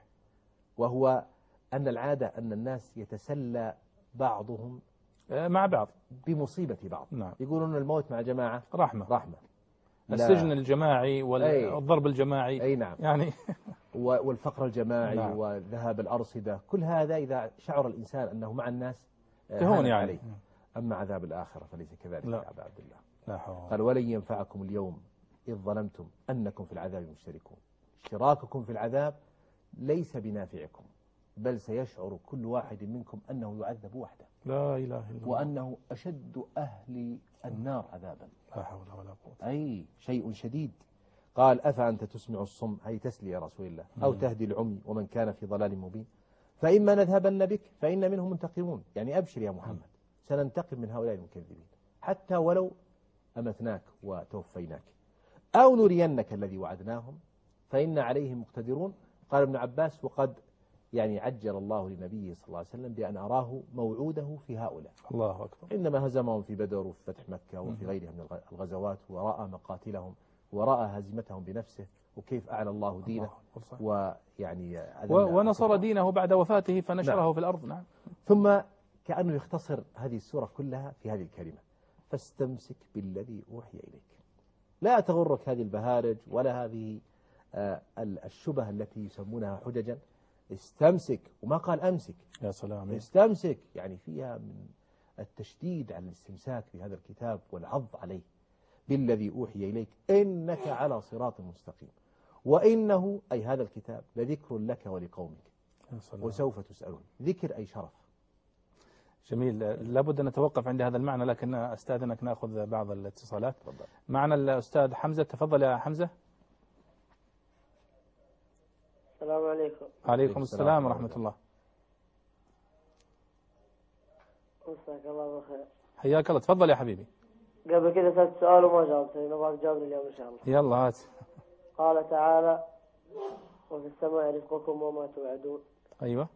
وهو أن العادة أن الناس يتسلى بعضهم مع بعض بمصيبة بعض. نعم. يقولون الموت مع جماعة رحمة. السجن الجماعي والضرب الجماعي. أي نعم. يعني والفقر الجماعي. نعم. وذهاب الأرصدة، كل هذا إذا شعر الإنسان أنه مع الناس تهون يعني عليه. أما عذاب الآخرة فليس كذلك يا عبد الله. لا حول. قال ولن ينفعكم اليوم إذ ظلمتم أنكم في العذاب مشتركون. اشتراككم في العذاب ليس بنافعكم، بل سيشعر كل واحد منكم أنه يعذب وحده. لا إله إلا الله. وأنه أشد أهل النار عذابا. لا حول ولا قوة. أي شيء شديد. قال أفأنت تسمع الصم، هي تسلي يا رسول الله، أو تهدي العمي ومن كان في ضلال مبين، فإما نذهبن بك فإن منهم منتقمون. يعني أبشر يا محمد، سننتقم من هؤلاء المكذبين حتى ولو أمتناك وتوفيناك، أو نرينك الذي وعدناهم فإن عليهم مقتدرون. قال ابن عباس وقد يعني عجل الله لنبيه صلى الله عليه وسلم بأن أراه موعوده في هؤلاء. الله أكبر. إنما هزمهم في بدر وفي فتح مكة وفي غيرها من الغزوات، ورأى مقاتلهم ورأى هزيمتهم بنفسه وكيف أعلى الله دينه ويعني ونصر دينه بعد وفاته فنشره. نعم. في الأرض. نعم. ثم كأنه يختصر هذه السورة كلها في هذه الكلمة فاستمسك بالذي أوحي إليك. لا تغرك هذه البهارج ولا هذه الشبه التي يسمونها حججا. استمسك، وما قال أمسك. يا سلام. استمسك يعني فيها من التشديد على الاستمساك في هذا الكتاب والعض عليه. بالذي أوحي إليك إنك على صراط مستقيم وإنه أي هذا الكتاب لذكر لك ولقومك وسوف تسألون. ذكر أي شرف. جميل. لابد أن نتوقف عند هذا المعنى، لكن أستاذنك نأخذ بعض الاتصالات. معنا الأستاذ حمزة. تفضل يا حمزة. السلام عليكم. عليكم السلام ورحمة الله. مساك الله بالخير. حياك الله. تفضل يا حبيبي. قبل كذا سألت سؤال وما جاوبت، نبغى تجاوبني اليوم إن شاء الله. يلا هات. قال تعالى وفي السماء رزقكم وما توعدون. أيوة.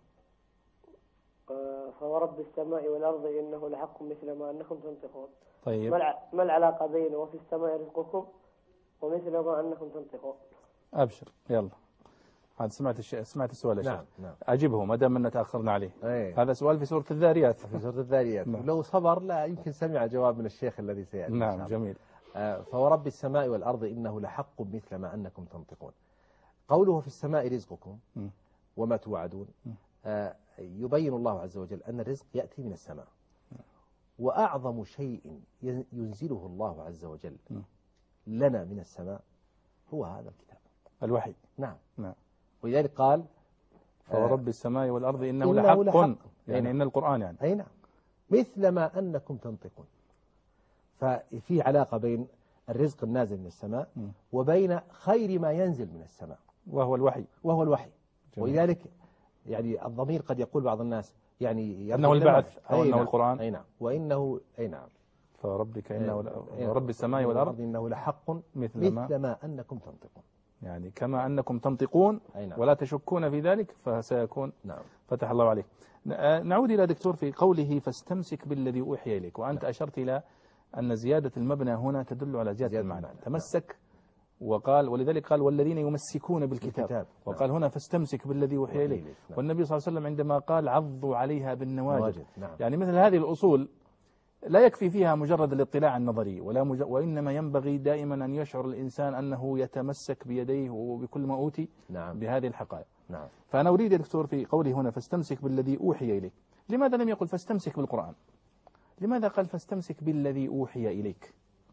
فورب السماء والأرض إنه لحق مثل ما أنكم تنطقون. طيب. ما العلاقة بين وفي السماء رزقكم ومثل ما أنكم تنطقون؟ أبشر. يلا. هذا سمعت السؤال يا شيخ. نعم. أجبه ما دام أن تأخرنا عليه. هذا سؤال في سورة الذاريات. في سورة الذاريات. لو صبر لا يمكن سمع جواب من الشيخ الذي سيأتي. نعم. جميل. فورب السماء والأرض إنه لحق مثل ما أنكم تنطقون. قوله في السماء رزقكم وما توعدون يبين الله عز وجل أن الرزق يأتي من السماء، وأعظم شيء ينزله الله عز وجل لنا من السماء هو هذا الكتاب، الوحي. نعم. نعم. ولذلك قال فورب السماء والأرض إنه إنه لحق. يعني إن القرآن يعني. أي نعم. مثل ما أنكم تنطقون. ففي علاقة بين الرزق النازل من السماء وبين خير ما ينزل من السماء وهو الوحي. وهو الوحي. جميل. ولذلك يعني الضمير قد يقول بعض الناس يعني أنه البعث أو أنه نعم. القرآن. أي نعم. وإنه أي نعم. فربك إنه ورب السماء والأرض إنه لحق مثل ما أنكم تنطقون. يعني كما أنكم تنطقون نعم. ولا تشكون في ذلك فسيكون. نعم. فتح الله عليك. نعود إلى دكتور في قوله فاستمسك بالذي أوحي إليك، وأنت أشرت إلى أن زيادة المبنى هنا تدل على زيادة المعنى. تمسك وقال ولذلك قال والذين يمسكون بالكتاب وقال هنا فاستمسك بالذي أوحي إليك. والنبي صلى الله عليه وسلم عندما قال عضوا عليها بالنواجذ. يعني مثل هذه الأصول لا يكفي فيها مجرد الاطلاع النظري وإنما ينبغي دائما أن يشعر الإنسان أنه يتمسك بيديه وبكل ما أوتي بهذه الحقائق. نعم. فأنا أريد يا دكتور في قوله هنا فاستمسك بالذي أوحي إليك، لماذا لم يقل فاستمسك بالقرآن؟ لماذا قال فاستمسك بالذي أوحي إليك؟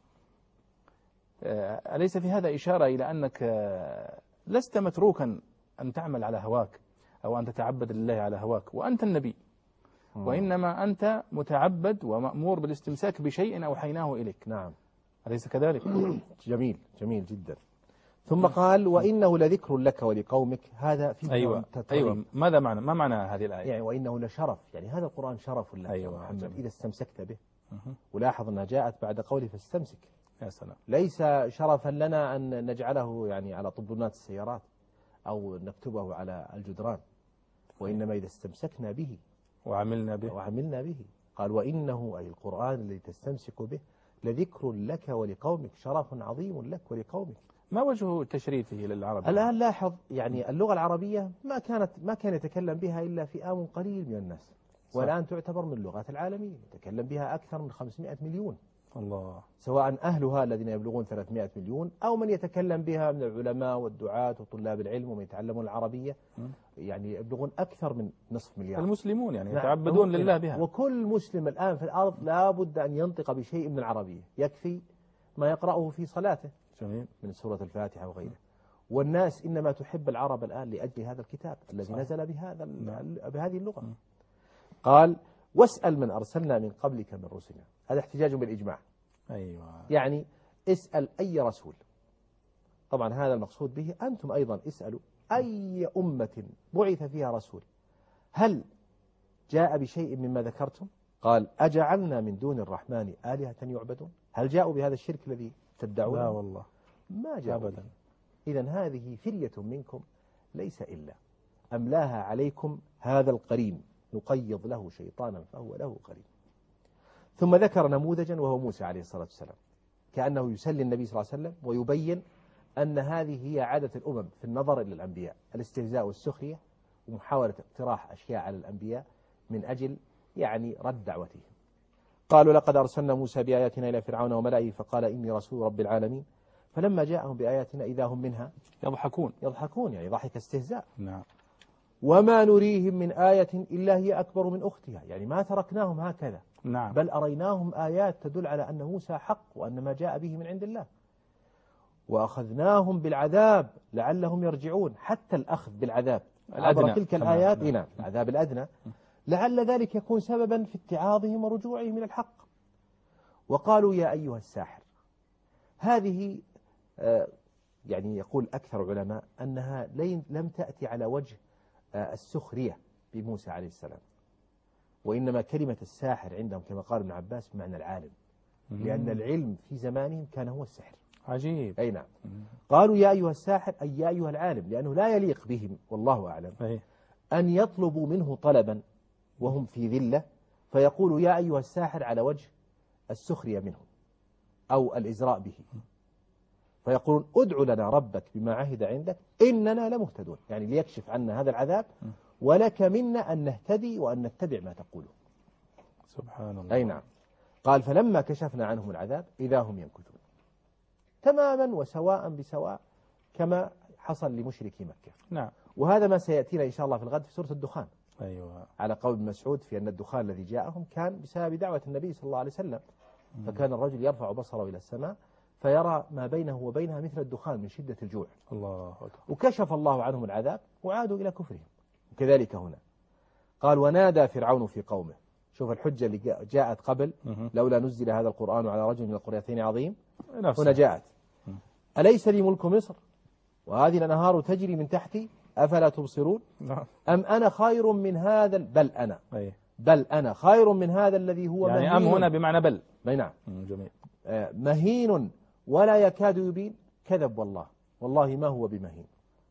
أليس في هذا إشارة إلى أنك لست متروكا أن تعمل على هواك أو أن تتعبد لله على هواك وأنت النبي، وإنما أنت متعبد ومأمور بالاستمساك بشيء أوحيناه إليك؟ نعم. أليس كذلك؟ جميل جميل جدا. ثم قال وإنه لذكر لك ولقومك. هذا في أيوة. ماذا معنى ما معنى هذه الآية؟ يعني وإنه لشرف، يعني هذا القرآن شرف لك يا محمد جميل. إذا استمسكت به. ولاحظ أنها جاءت بعد قوله فاستمسك. يا سلام. ليس شرفا لنا أن نجعله يعني على طبلونات السيارات أو نكتبه على الجدران، وإنما إذا استمسكنا به وعملنا به. قال وإنه أي القرآن الذي تستمسك به لذكر لك ولقومك، شرف عظيم لك ولقومك. ما وجه تشريفه للعرب؟ الآن لاحظ يعني اللغة العربية ما كان يتكلم بها إلا فئام قليل من الناس، والآن تعتبر من اللغات العالمية، يتكلم بها أكثر من 500 مليون. الله. سواء أهلها الذين يبلغون 300 مليون أو من يتكلم بها من العلماء والدعاة وطلاب العلم ومن يتعلمون العربية، يعني يبلغون أكثر من نصف مليار. المسلمون يعني يتعبدون لله بها. وكل مسلم الآن في الأرض لا بد أن ينطق بشيء من العربية، يكفي ما يقرأه في صلاته. جميل. من سورة الفاتحة وغيره. والناس إنما تحب العرب الآن لأجل هذا الكتاب الذي نزل بهذه اللغة. قال واسأل من أرسلنا من قبلك من رسلنا. هذا احتجاج بالإجماع. أيوة. يعني اسأل أي رسول، طبعا هذا المقصود به أنتم أيضا اسألوا أي أمة بعث فيها رسول هل جاء بشيء مما ذكرتم؟ قال أجعلنا من دون الرحمن آلهة يعبدون. هل جاءوا بهذا الشرك الذي تدعون؟ لا والله ما جاءوا أبدا. إذن هذه فرية منكم ليس إلا أملاها عليكم هذا القرين، نقيض له شيطانا فهو له قرين. ثم ذكر نموذجا وهو موسى عليه الصلاة والسلام، كأنه يسلي النبي صلى الله عليه وسلم ويبين أن هذه هي عادة الأمم في النظر إلى الأنبياء، الاستهزاء والسخرية ومحاولة اقتراح أشياء على الأنبياء من أجل يعني رد دعوتهم. قالوا لقد أرسلنا موسى بآياتنا إلى فرعون وملئه فقال إني رسول رب العالمين، فلما جاءهم بآياتنا إذا هم منها يضحكون يعني ضحك استهزاء. نعم. وما نريهم من آية إلا هي أكبر من أختها، يعني ما تركناهم هكذا. نعم. بل أريناهم آيات تدل على أن موسى حق وأن ما جاء به من عند الله، وأخذناهم بالعذاب لعلهم يرجعون. حتى الأخذ بالعذاب عبر تلك الآيات، نعم العذاب الأدنى، لعل ذلك يكون سببا في اتعاظهم ورجوعهم إلى الحق. وقالوا يا أيها الساحر. هذه يعني يقول أكثر علماء أنها لم تأتي على وجه السخرية بموسى عليه السلام، وإنما كلمة الساحر عندهم كما قال ابن عباس بمعنى العالم، لأن العلم في زمانهم كان هو السحر. عجيب. أي نعم. قالوا يا أيها الساحر أي يا أيها العالم، لأنه لا يليق بهم والله أعلم أن يطلبوا منه طلبا وهم في ذلة فيقولوا يا أيها الساحر على وجه السخرية منهم أو الإزراء به، فيقولون ادع لنا ربك بما عهد عندك إننا لمهتدون، يعني ليكشف عنا هذا العذاب ولك منا أن نهتدي وأن نتبع ما تقوله. سبحان الله. أي نعم. قال فلما كشفنا عنهم العذاب إذا هم ينكثون، تماما وسواء بسواء كما حصل لمشركي مكة. نعم. وهذا ما سيأتينا إن شاء الله في الغد في سورة الدخان. أيوة. على قول ابن مسعود في أن الدخان الذي جاءهم كان بسبب دعوة النبي صلى الله عليه وسلم، فكان الرجل يرفع بصره إلى السماء فيرى ما بينه وبينها مثل الدخان من شدة الجوع. الله أكبر. وكشف الله عنهم العذاب وعادوا إلى كفرهم. وكذلك هنا قال ونادى فرعون في قومه. شوف الحجة اللي جاءت قبل لولا نزل هذا القرآن على رجل من القريتين عظيم، هنا جاءت أليس لي ملك مصر وهذه الأنهار تجري من تحتي أفلا تبصرون أم أنا خير من هذا بل أنا خير من هذا الذي هو يعني مهين. أم هنا بمعنى بل. نعم. جميل. مهين ولا يكاد يبين. كذب والله ما هو بمهين.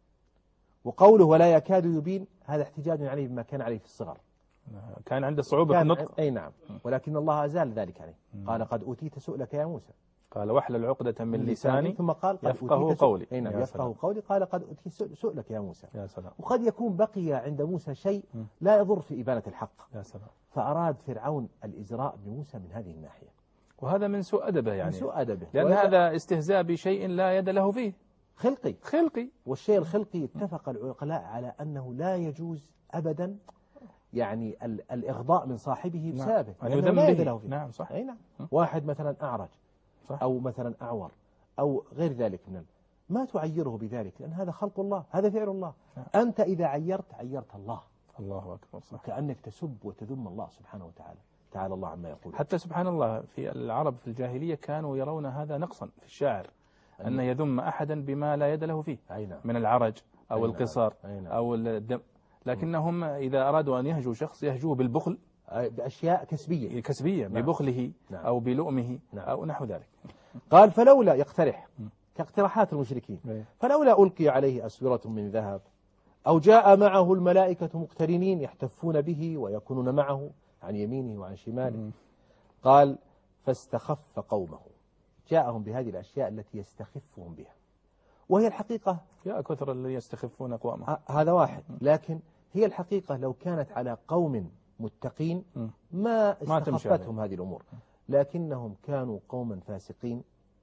وقوله ولا يكاد يبين هذا احتجاج عليه بما كان عليه في الصغر، كان عنده صعوبة في النطق. أي نعم، ولكن الله أزال ذلك عليه. قال قد أوتيت سؤلك يا موسى. قال واحلل عقدة من لساني ثم قال قد يفقه قولي. أي نعم يفقه قولي. قال قد أوتيت سؤلك يا موسى. يا سلام. وقد يكون بقي عند موسى شيء لا يضر في إبانة الحق. يا سلام. فأراد فرعون الإزراء بموسى من هذه الناحية، وهذا من سوء أدبه يعني، من سوء أدبه، لأن هذا استهزاء بشيء لا يد له فيه، خلقي. والشيء الخلقي اتفق العقلاء على أنه لا يجوز أبدا يعني الإغضاء من صاحبه بسببه، أن يذم به. نعم صح. أي نعم. واحد مثلا أعرج صح. أو مثلا أعور أو غير ذلك ما تعيره بذلك، لأن هذا خلق الله، هذا فعل الله. أنت إذا عيرت الله. الله أكبر. صح. كأنك تسب وتذم الله سبحانه وتعالى. تعالى الله عما يقول. حتى سبحان الله في العرب في الجاهلية كانوا يرون هذا نقصا في الشاعر، أن يذم أحدا بما لا يد له فيه من العرج أو القصر أو الدم، لكنهم إذا أرادوا أن يهجوا شخص يهجوه بالبخل، بأشياء كسبية ببخله أو بلؤمه أو نحو ذلك. قال فلولا يقترح كاقتراحات المشركين، فلولا ألقي عليه أسورة من ذهب أو جاء معه الملائكة مقترنين يحتفون به ويكونون معه عن يمينه وعن شماله. قال فاستخف قومه، جاءهم بهذه الأشياء التي يستخفهم بها، وهي الحقيقة يا كثر اللي يستخفون أقوامهم. هذا واحد، لكن هي الحقيقة لو كانت على قوم متقين ما استخفتهم هذه الأمور، لكنهم كانوا قوما فاسقين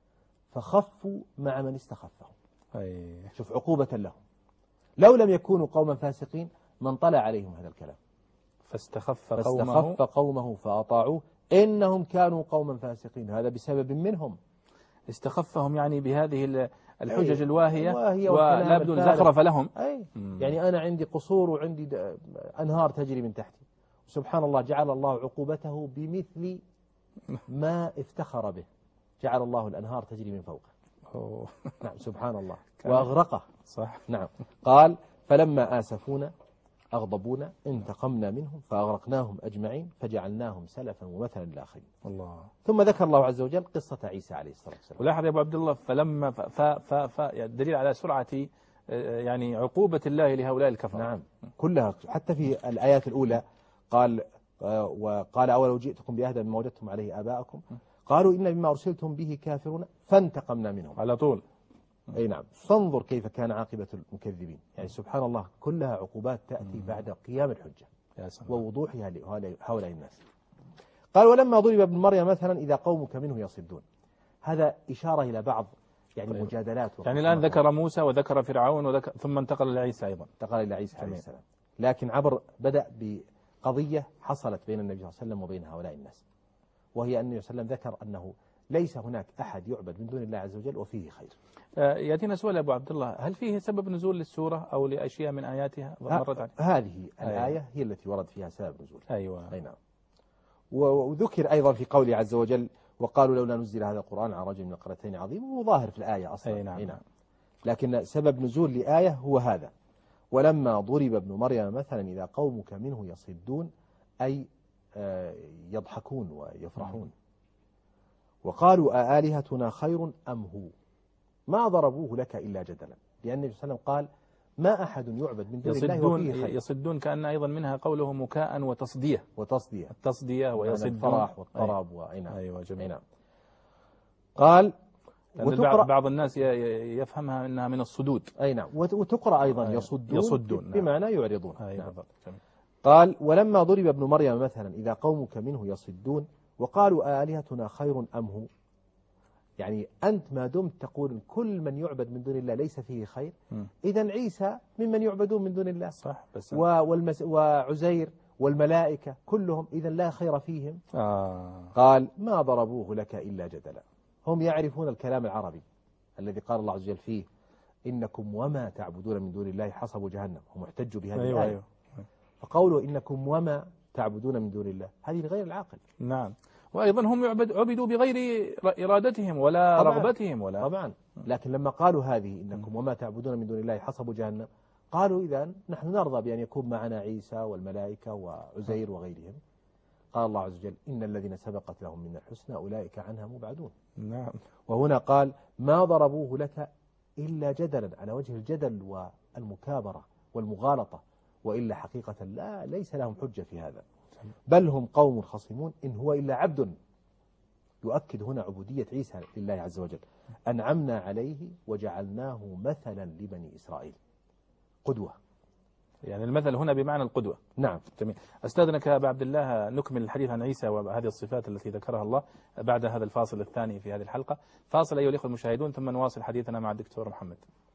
فخفوا مع من استخفهم. شوف عقوبة لهم، لو لم يكونوا قوما فاسقين من طلع عليهم هذا الكلام. فاستخف قومه فأطاعوه إنهم كانوا قوما فاسقين، هذا بسبب منهم. استخفهم يعني بهذه الحجج الواهية ولا يبدو الزخرف لهم. يعني أنا عندي قصور وعندي أنهار تجري من تحتي، سبحان الله جعل الله عقوبته بمثل ما افتخر به، جعل الله الأنهار تجري من فوقه. نعم سبحان الله. وأغرقه. صح. نعم. قال فلما آسفونا أغضبونا انتقمنا منهم فأغرقناهم أجمعين فجعلناهم سلفا ومثلا للآخرين. الله. ثم ذكر الله عز وجل قصة عيسى عليه الصلاة والسلام. ولاحظ يا أبو عبد الله فلما دليل على سرعة يعني عقوبة الله لهؤلاء الكفار. نعم كلها، حتى في الآيات الأولى قال وقال أولو جئتكم بأهدى مما وجدتم عليه آباءكم قالوا إن بما أرسلتم به كافرون فانتقمنا منهم على طول. أي نعم. فانظر كيف كان عاقبة المكذبين. يعني سبحان الله كلها عقوبات تأتي بعد قيام الحجة ووضوحها لهؤلاء الناس. قال ولما ضرب ابن مريم مثلا إذا قومك منه يصدون، هذا إشارة إلى بعض يعني مجادلات. يعني الآن ذكر موسى وذكر فرعون ثم انتقل إلى عيسى أيضا. انتقل إلى عيسى عليه السلام، لكن بدأ بقضية حصلت بين النبي صلى الله عليه وسلم وبين هؤلاء الناس، وهي أن النبي صلى الله عليه وسلم ذكر أنه ليس هناك أحد يعبد من دون الله عز وجل وفيه خير. يأتينا سؤال أبو عبد الله، هل فيه سبب نزول للسورة أو لأشياء من آياتها مرت هذه الآية هي التي ورد فيها سبب نزول. أيوة. أي نعم. وذكر أيضا في قوله عز وجل وقالوا لولا نزل هذا القرآن على رجل من القريتين عظيم، وظاهر في الآية أصلا. أي نعم. أي نعم. لكن سبب نزول لآية هو هذا، ولما ضرب ابن مريم مثلا إذا قومك منه يصدون، أي يضحكون ويفرحون. وقالوا آلهتنا خير أم هو، ما ضربوه لك إلا جدلا، لأن النبي صلى الله عليه وسلم قال ما أحد يعبد من دون الله وفيه خير. يصدون كأن أيضا منها قوله مكاء وتصدية. التصدية ويصدون الفرح والطرب وأينا. أيوة جميل. نعم. قال بعض الناس يفهمها أنها من الصدود. أي نعم. وتقرأ أيضا يصدون بمعنى يعرضون. نعم. قال ولما ضرب ابن مريم مثلا إذا قومك منه يصدون وقالوا آلهتنا خير أم هو، يعني أنت ما دمت تقول كل من يعبد من دون الله ليس فيه خير، إذا عيسى ممن يعبدون من دون الله، صح، بس وعزير والملائكة كلهم إذا لا خير فيهم. قال ما ضربوه لك إلا جدلا. هم يعرفون الكلام العربي الذي قال الله عز وجل فيه إنكم وما تعبدون من دون الله حصب جهنم، هم احتجوا بهذه الآية. أيوة. فقولوا إنكم وما تعبدون من دون الله هذه غير العاقل. نعم، وأيضا هم عبدوا بغير إرادتهم ولا طبعا رغبتهم ولا طبعا. لكن لما قالوا هذه إنكم وما تعبدون من دون الله حصب جهنم، قالوا إذا نحن نرضى بأن يكون معنا عيسى والملائكة وعزير وغيرهم. قال الله عز وجل إن الذين سبقت لهم من الحسنى أولئك عنها مبعدون. نعم. وهنا قال ما ضربوه لك إلا جدلا، على وجه الجدل والمكابرة والمغالطة، وإلا حقيقة ليس لهم حجة في هذا، بل هم قوم خصمون إن هو إلا عبد. يؤكد هنا عبودية عيسى لله عز وجل، أنعمنا عليه وجعلناه مثلا لبني إسرائيل، قدوة. يعني المثل هنا بمعنى القدوة. نعم. جميل. أستاذنك يا أبا عبد الله نكمل الحديث عن عيسى وهذه الصفات التي ذكرها الله بعد هذا الفاصل الثاني في هذه الحلقة. فاصل أيها الإخوة المشاهدون، ثم نواصل حديثنا مع الدكتور محمد.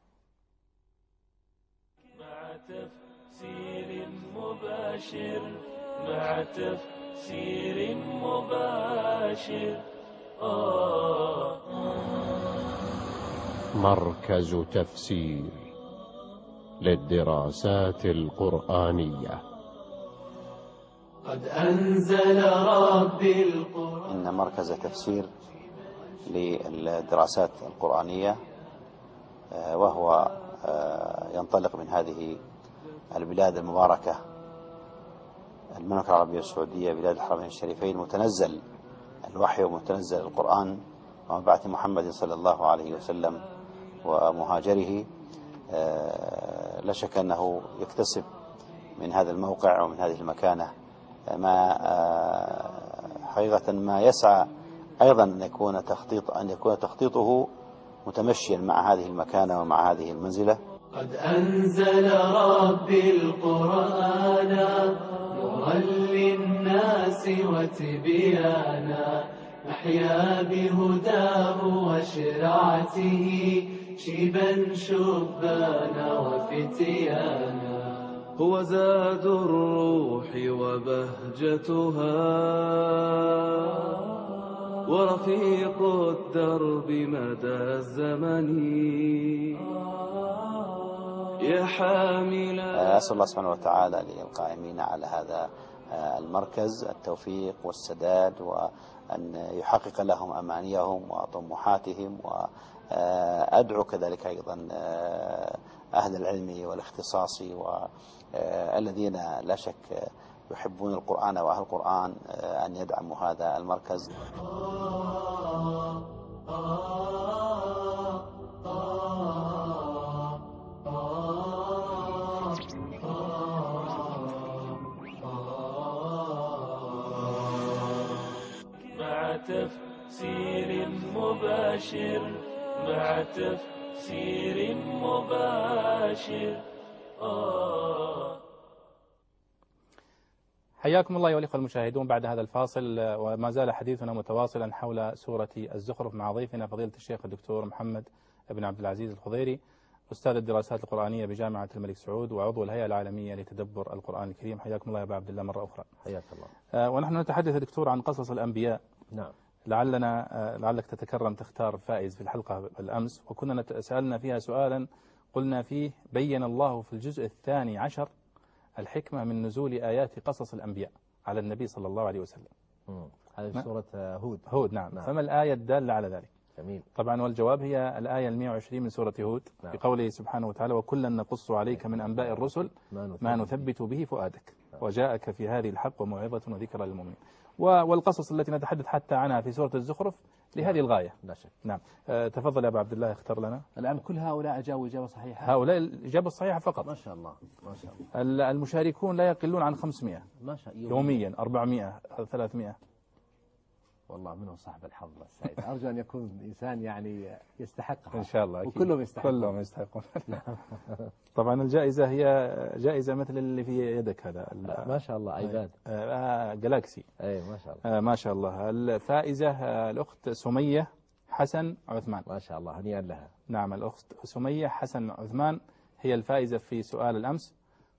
مع تفسير مباشر، مع تفسير مباشر. مركز تفسير للدراسات القرآنية. قد أنزل ربي القرآن. إن مركز تفسير للدراسات القرآنية، وهو ينطلق من هذه البلاد المباركة المملكة العربية السعودية، بلاد الحرمين الشريفين، متنزل الوحي ومتنزل القرآن ومبعث محمد صلى الله عليه وسلم ومهاجره. لا شك أنه يكتسب من هذا الموقع ومن هذه المكانة ما حقيقة ما يسعى أيضا أن يكون تخطيطه متمشيا مع هذه المكانة ومع هذه المنزلة. قد أنزل ربي القرآن نورا للناس وتبيانا، نحيا بهداه وشرعته شيبا شبانا وفتيانا. هو زاد الروح وبهجتها ورفيق الدرب مدى الزمن. يا حامل أسأل الله سبحانه وتعالى للقائمين على هذا المركز التوفيق والسداد، وأن يحقق لهم أمانيهم وطموحاتهم، وأدعو كذلك أيضا أهل العلم والاختصاص والذين لا شك يحبون القرآن وأهل القرآن أن يدعموا هذا المركز. مع تفسير مباشر، مع تفسير مباشر. حياكم الله أيها الأخوة المشاهدون بعد هذا الفاصل، وما زال حديثنا متواصلا حول سورة الزخرف مع ضيفنا فضيلة الشيخ الدكتور محمد بن عبد العزيز الخضيري، أستاذ الدراسات القرآنية بجامعة الملك سعود وعضو الهيئة العالمية لتدبر القرآن الكريم. حياكم الله يا أبا عبد الله مرة أخرى. حياك الله. ونحن نتحدث دكتور عن قصص الأنبياء. نعم. لعلك تتكرم تختار فائز في الحلقة الأمس، وكنا سألنا فيها سؤالا قلنا فيه بين الله في الجزء 12 الحكمة من نزول آيات قصص الأنبياء على النبي صلى الله عليه وسلم. هذه سورة هود. نعم. فما الآية الدالة على ذلك؟ جميل. طبعا والجواب هي الآية 120 من سورة هود. نعم. بقوله سبحانه وتعالى وكلا نقص عليك من أنباء الرسل ما نثبت به فؤادك وجاءك في هذه الحق وموعظة وذكرى للمؤمنين. والقصص التي نتحدث حتى عنها في سورة الزخرف لهذه الغاية. لا شك. نعم. تفضل يا أبا عبد الله، اختر لنا. الآن كل هؤلاء أجابوا إجابة صحيحة؟ هؤلاء الإجابة الصحيحة فقط. ما شاء الله ما شاء الله. المشاركون لا يقلون عن 500 ما شاء الله يوميا، 400 300. والله منهم صاحب الحظ السعيد. أرجو أن يكون إنسان يعني يستحقها إن شاء الله. وكلهم يستحقون. كلهم يستحقون. طبعا الجائزة هي جائزة مثل اللي في يدك هذا. ما شاء الله ايباد جالاكسي. اي ما شاء الله. ما شاء الله. الفائزة الأخت سمية حسن عثمان. ما شاء الله، هنيئا لها. نعم، الأخت سمية حسن عثمان هي الفائزة في سؤال الأمس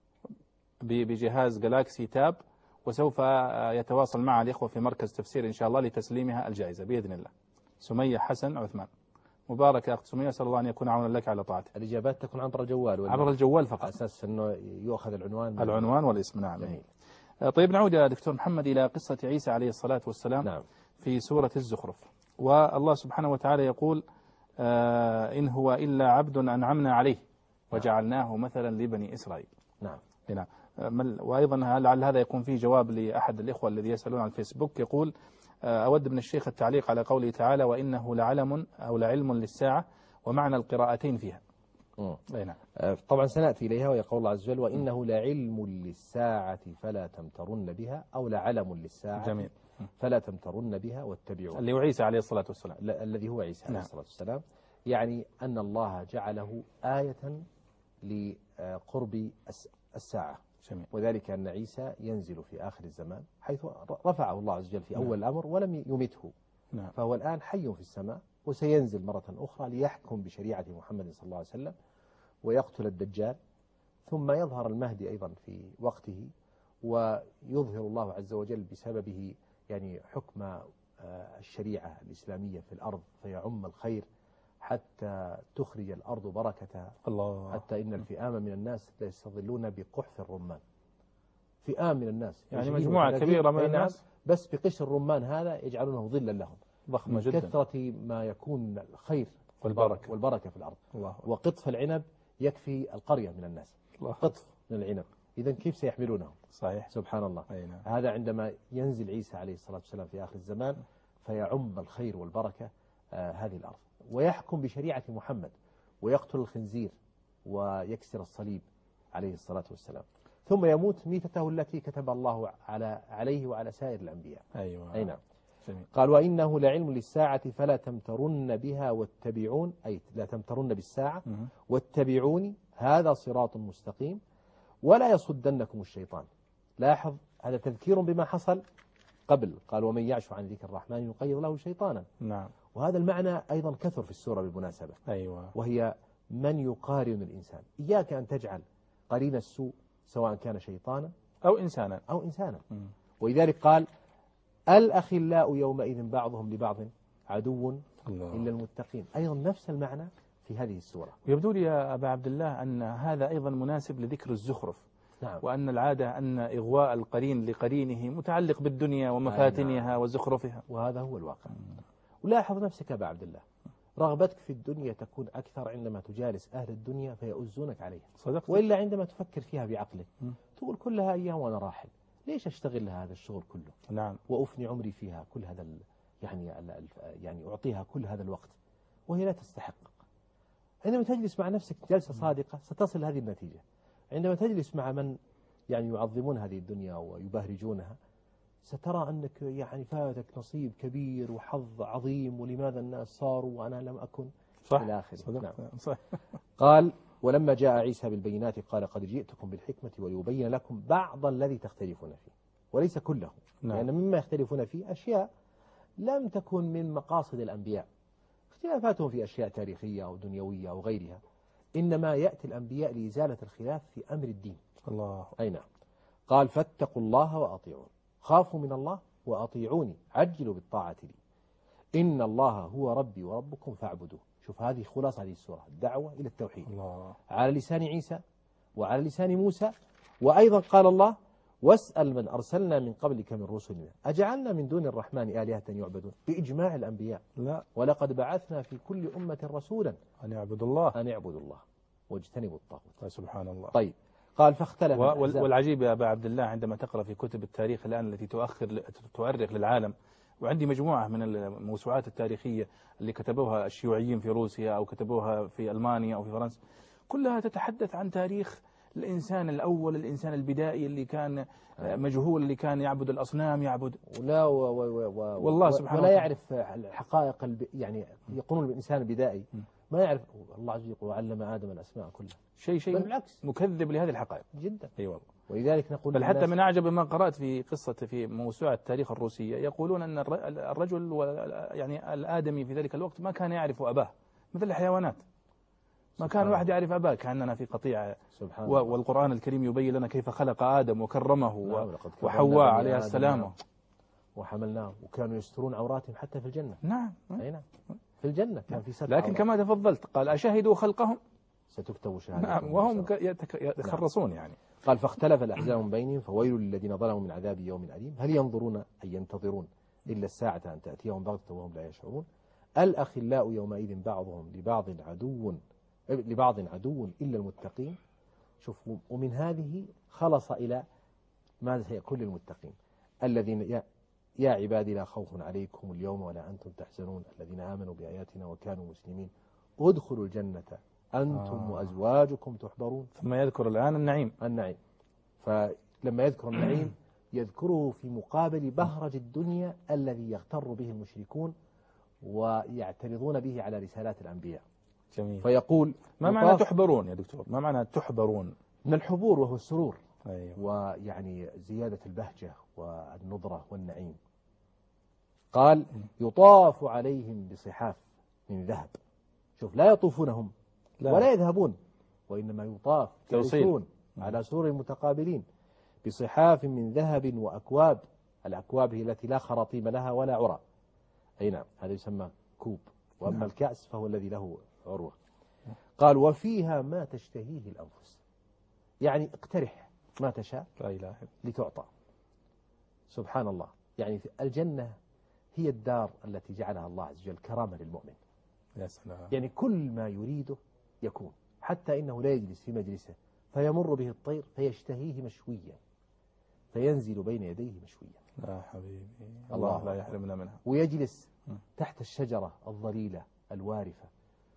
بجهاز جالاكسي تاب، وسوف يتواصل مع الإخوة في مركز تفسير إن شاء الله لتسليمها الجائزة بإذن الله. سمية حسن عثمان، مبارك يا أخت سمية، أسأل الله أن يكون عونا لك على طاعته. الإجابات تكون عبر الجوال ولا عبر الجوال فقط، على أساس أنه يؤخذ العنوان والاسم. نعم. جميل. طيب نعود يا دكتور محمد إلى قصة عيسى عليه الصلاة والسلام. نعم. في سورة الزخرف، والله سبحانه وتعالى يقول إن هو إلا عبد أنعمنا عليه وجعلناه مثلا لبني إسرائيل. نعم. نعم. وأيضا لعل هذا يكون فيه جواب لأحد الإخوة الذي يسألون عن الفيسبوك، يقول أود من الشيخ التعليق على قوله تعالى وإنه لعلم أو لعلم للساعة ومعنى القراءتين فيها. نعم. طبعا سنأتي إليها، ويقول الله عز وجل وإنه لعلم للساعة فلا تمترن بها، أو لعلم للساعة. جميل. فلا تمترن بها واتبعون، اللي هو عيسى عليه الصلاة والسلام. الذي هو عيسى عليه الصلاة والسلام. يعني أن الله جعله آية لقرب الساعة. جميل. وذلك أن عيسى ينزل في آخر الزمان، حيث رفعه الله عز وجل في أول الأمر ولم يمته. نعم. فهو الآن حي في السماء، وسينزل مرة أخرى ليحكم بشريعة محمد صلى الله عليه وسلم ويقتل الدجال، ثم يظهر المهدي أيضا في وقته، ويظهر الله عز وجل بسببه يعني حكم الشريعة الإسلامية في الأرض، فيعم الخير حتى تخرج الأرض بركتها. الله. حتى إن الفئام من الناس يستظلون بقحف الرمان. فئام من الناس، يعني مجموعة كبيرة من الناس، بس بقشر الرمان هذا يجعلونه ظلا لهم، ضخمة جدا، كثرة ما يكون الخير والبركة في الأرض. الله. وقطف العنب يكفي القرية من الناس. الله. قطف من العنب، إذن كيف سيحملونه؟ صحيح. سبحان الله. نعم. هذا عندما ينزل عيسى عليه الصلاة والسلام في آخر الزمان فيعم الخير والبركة هذه الأرض، ويحكم بشريعة محمد، ويقتل الخنزير ويكسر الصليب عليه الصلاة والسلام، ثم يموت ميتته التي كتب الله عليه وعلى سائر الأنبياء. أيوة. أي نعم. جميل. قال وإنه لعلم للساعة فلا تمترن بها واتبعون، أي لا تمترن بالساعة واتبعوني هذا صراط مستقيم ولا يصدنكم الشيطان. لاحظ هذا تذكير بما حصل قبل، قال ومن يعش عن ذكر الرحمن يقيض له شيطانا. نعم. وهذا المعنى أيضا كثر في السورة بالمناسبة. أيوة. وهي من يقارن الإنسان. إياك أن تجعل قرين السوء سواء كان شيطانا أو إنسانا ولذلك قال الأخلاء يومئذ بعضهم لبعض عدو إلا المتقين. أيضا نفس المعنى في هذه السورة. يبدو لي يا أبا عبد الله أن هذا أيضا مناسب لذكر الزخرف. نعم. وأن العادة أن إغواء القرين لقرينه متعلق بالدنيا ومفاتنها. نعم. وزخرفها، وهذا هو الواقع. ولاحظ نفسك يا أبا عبد الله، رغبتك في الدنيا تكون أكثر عندما تجالس أهل الدنيا فيؤزونك عليها. صدقت. وإلا عندما تفكر فيها بعقلك تقول كلها أيام وأنا راحل، ليش أشتغل هذا الشغل كله؟ نعم. وأفني عمري فيها كل هذا يعني أعطيها كل هذا الوقت وهي لا تستحق. عندما تجلس مع نفسك جلسة صادقة ستصل هذه النتيجة. عندما تجلس مع من يعني يعظمون هذه الدنيا ويبهرجونها سترى أنك يعني فاتك نصيب كبير وحظ عظيم، ولماذا الناس صاروا وأنا لم أكن. صح. إلى آخره. نعم. صح. قال ولما جاء عيسى بالبينات قال قد جئتكم بالحكمة وليبين لكم بعض الذي تختلفون فيه وليس كله. نعم. لأن مما يختلفون فيه أشياء لم تكن من مقاصد الأنبياء، اختلافاتهم في أشياء تاريخية أو دنيوية أو غيرها، إنما يأتي الأنبياء لإزالة الخلاف في أمر الدين. الله. أي نعم. قال فاتقوا الله وأطيعون، خافوا من الله وأطيعوني، عجلوا بالطاعة لي، إن الله هو ربي وربكم فاعبدوه. شوف هذه خلاصة هذه السورة، الدعوة إلى التوحيد. الله. على لسان عيسى وعلى لسان موسى. وأيضا قال الله واسأل من أرسلنا من قبلك من رسلنا أجعلنا من دون الرحمن آلهة يعبدون، بإجماع الأنبياء. لا. ولقد بعثنا في كل أمة رسولا أن يعبدوا الله واجتنبوا الطاغوت. سبحان الله. طيب قال فاختلف. والعجيب يا أبا عبد الله عندما تقرأ في كتب التاريخ الآن التي تؤرخ للعالم، وعندي مجموعة من الموسوعات التاريخية اللي كتبوها الشيوعيين في روسيا أو كتبوها في ألمانيا أو في فرنسا، كلها تتحدث عن تاريخ الإنسان الأول، الإنسان البدائي اللي كان مجهول، اللي كان يعبد الأصنام، يعبد والله سبحانه ولا يعرف الحقائق. يعني يقولون الإنسان البدائي ما يعرف. الله عز وجل يقول وعلم آدم الأسماء كلها. شيء بل بالعكس مكذب لهذه الحقائق جدا. اي والله. ولذلك نقول بل حتى من أعجب ما قرأت في قصة في موسوعة التاريخ الروسية يقولون أن الرجل يعني الآدمي في ذلك الوقت ما كان يعرف أباه مثل الحيوانات. ما كان واحد يعرف أباه، كأننا في قطيع. والقرآن الكريم يبين لنا كيف خلق آدم وكرمه وحواء عليها السلام وحملناه، وكانوا يسترون عوراتهم حتى في الجنة. نعم. أي نعم، في الجنة كان في ستر. لكن كما تفضلت قال أشهدوا خلقهم ستكتب شهادتهم. نعم، وهم يتخرصون يعني. قال فاختلف الأحزاب من بينهم فويل للذين ظلموا من عذاب يوم أليم هل ينظرون أي ينتظرون إلا الساعة أن تأتيهم بغتة وهم لا يشعرون الأخلاء يومئذ بعضهم لبعض عدو إلا المتقين. شوف، ومن هذه خلص إلى ماذا سيكون للمتقين الذين يا عبادي لا خوف عليكم اليوم ولا أنتم تحزنون الذين آمنوا بآياتنا وكانوا مسلمين ادخلوا الجنة أنتم وأزواجكم تحبرون. ثم يذكر الآن النعيم. فلما يذكر النعيم يذكره في مقابل بهرج الدنيا الذي يغتر به المشركون ويعترضون به على رسالات الأنبياء. جميل. فيقول ما معنى تحبرون يا دكتور؟ ما معنى تحبرون؟ من الحبور وهو السرور. أيوة. ويعني زيادة البهجة والنضرة والنعيم. قال يطاف عليهم بصحاف من ذهب. شوف، لا يطوفونهم ولا يذهبون، وإنما يطاف يجلسون على سرر متقابلين بصحاف من ذهب وأكواب. الأكواب هي التي لا خراطيم لها ولا عرى. أي نعم، هذا يسمى كوب. وأما الكأس فهو الذي له عروة. قال وفيها ما تشتهيه الأنفس، يعني اقترح ما تشاء لتعطى. سبحان الله. يعني الجنة هي الدار التي جعلها الله عز وجل كرامة للمؤمن. يا سلام. يعني كل ما يريده يكون، حتى إنه لا يجلس في مجلسه فيمر به الطير فيشتهيه مشويا فينزل بين يديه مشويا. لا حبيبي، الله لا يحرمنا منها. ويجلس تحت الشجرة الظليلة الوارفة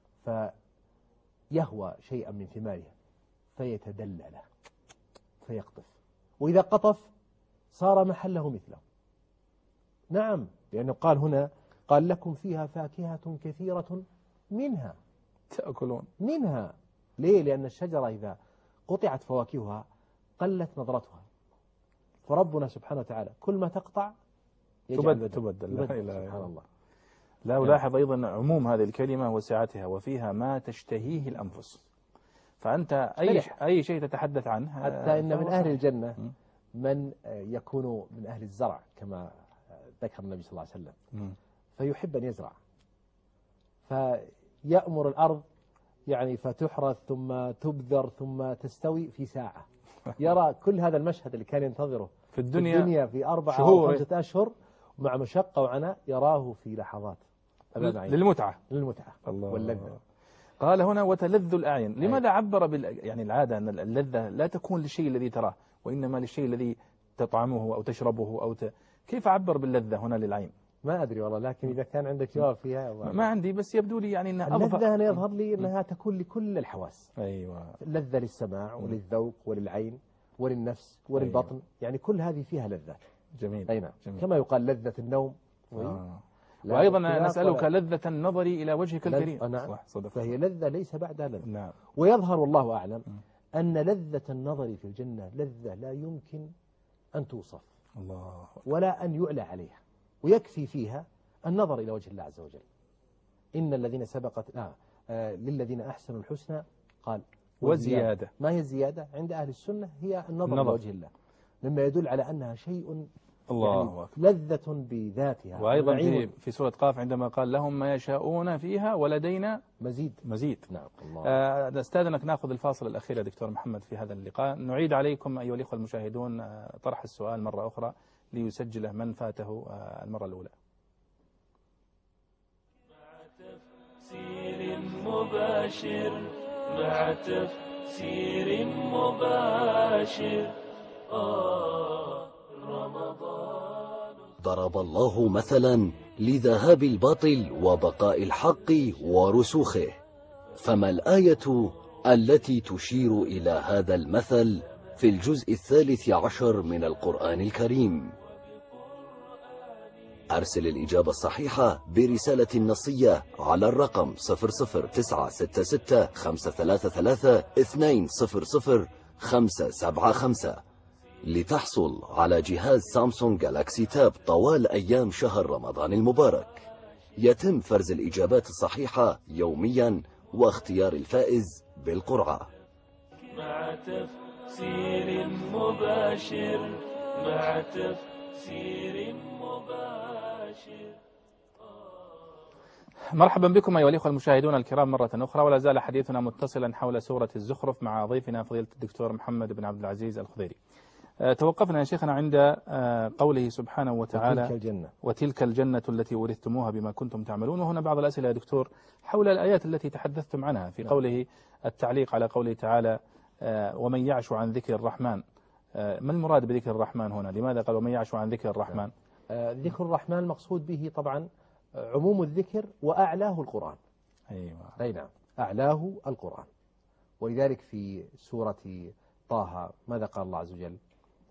فيهوى شيئا من ثمارها فيتدلى له فيقطف، وإذا قطف صار محله مثله. نعم، لأنه قال هنا قال لكم فيها فاكهة كثيرة منها تأكلون منها. ليه؟ لأن الشجرة إذا قطعت فواكهها قلت نظرتها، فربنا سبحانه وتعالى كل ما تقطع تبدل. سبحان الله. لا، ولاحظ أيضا عموم هذه الكلمة وسعتها وفيها ما تشتهيه الأنفس. فأنت أي شيء تتحدث عنه، حتى إن من أهل الجنة من يكون من أهل الزرع كما ذكر النبي صلى الله عليه وسلم، فيحب أن يزرع فيأمر الأرض يعني فتحرث ثم تبذر ثم تستوي في ساعة. يرى كل هذا المشهد اللي كان ينتظره في الدنيا في 4 أو 5 أشهر مع مشقة وعناء يراه في لحظات للمتعة الله واللذة. قال هنا وتلذ الأعين. لماذا عبر يعني العادة أن اللذة لا تكون للشيء الذي تراه وإنما للشيء الذي تطعمه أو تشربه كيف عبر باللذة هنا للعين؟ ما أدري والله، لكن إذا كان عندك جواب فيها ما عندي، بس يبدو لي يعني أنها اللذة أنا يظهر لي أنها تكون لكل الحواس. أيوة. لذة للسماع وللذوق وللعين وللنفس وللبطن. أيوة. يعني كل هذه فيها لذة. جميل. أي نعم. كما يقال لذة النوم. وأيضا نسألك لذة النظر إلى وجهك الكريم. نعم. فهي لذة ليس بعدها لذة. نعم. ويظهر والله أعلم أن لذة النظر في الجنة لذة لا يمكن أن توصف الله ولا أن يعلى عليها، ويكفي فيها النظر إلى وجه الله عز وجل. إن الذين سبقت للذين أحسنوا الحسنى قال وزيادة. ما هي الزيادة عند أهل السنة؟ هي النظر إلى وجه الله، مما يدل على أنها شيء الله يعني لذة بذاتها. وأيضا في سورة قاف عندما قال لهم ما يشاءون فيها ولدينا مزيد. نعم. الله. استاذنك ناخذ الفاصل الأخير يا دكتور محمد في هذا اللقاء. نعيد عليكم أيها الإخوة المشاهدون طرح السؤال مرة أخرى ليسجله من فاته المرة الأولى. تفسير مباشر مع تفسير مباشر رمضان. ضرب الله مثلا لذهاب الباطل وبقاء الحق ورسوخه، فما الآية التي تشير إلى هذا المثل في الجزء 13 من القرآن الكريم؟ أرسل الإجابة الصحيحة برسالة نصية على الرقم 00966 533 200 575 لتحصل على جهاز سامسونج جالاكسي تاب طوال أيام شهر رمضان المبارك. يتم فرز الإجابات الصحيحة يوميا واختيار الفائز بالقرعة. مع تفسير مباشر، مع تفسير مباشر. مرحبا بكم أيها الأخوة المشاهدون الكرام مرة أخرى، ولا زال حديثنا متصلا حول سورة الزخرف مع ضيفنا فضيلة الدكتور محمد بن عبد العزيز الخضيري. توقفنا يا شيخنا عند قوله سبحانه وتعالى وتلك الجنة التي ورثتموها بما كنتم تعملون. وهنا بعض الأسئلة يا دكتور حول الآيات التي تحدثتم عنها في قوله التعليق على قوله تعالى ومن يعش عن ذكر الرحمن. ما المراد بذكر الرحمن هنا؟ لماذا قال ومن يعش عن ذكر الرحمن؟ ذكر الرحمن المقصود به طبعا عموم الذكر وأعلاه القرآن. أيوة. أي نعم، أعلاه القرآن. ولذلك في سورة طه ماذا قال الله عز وجل؟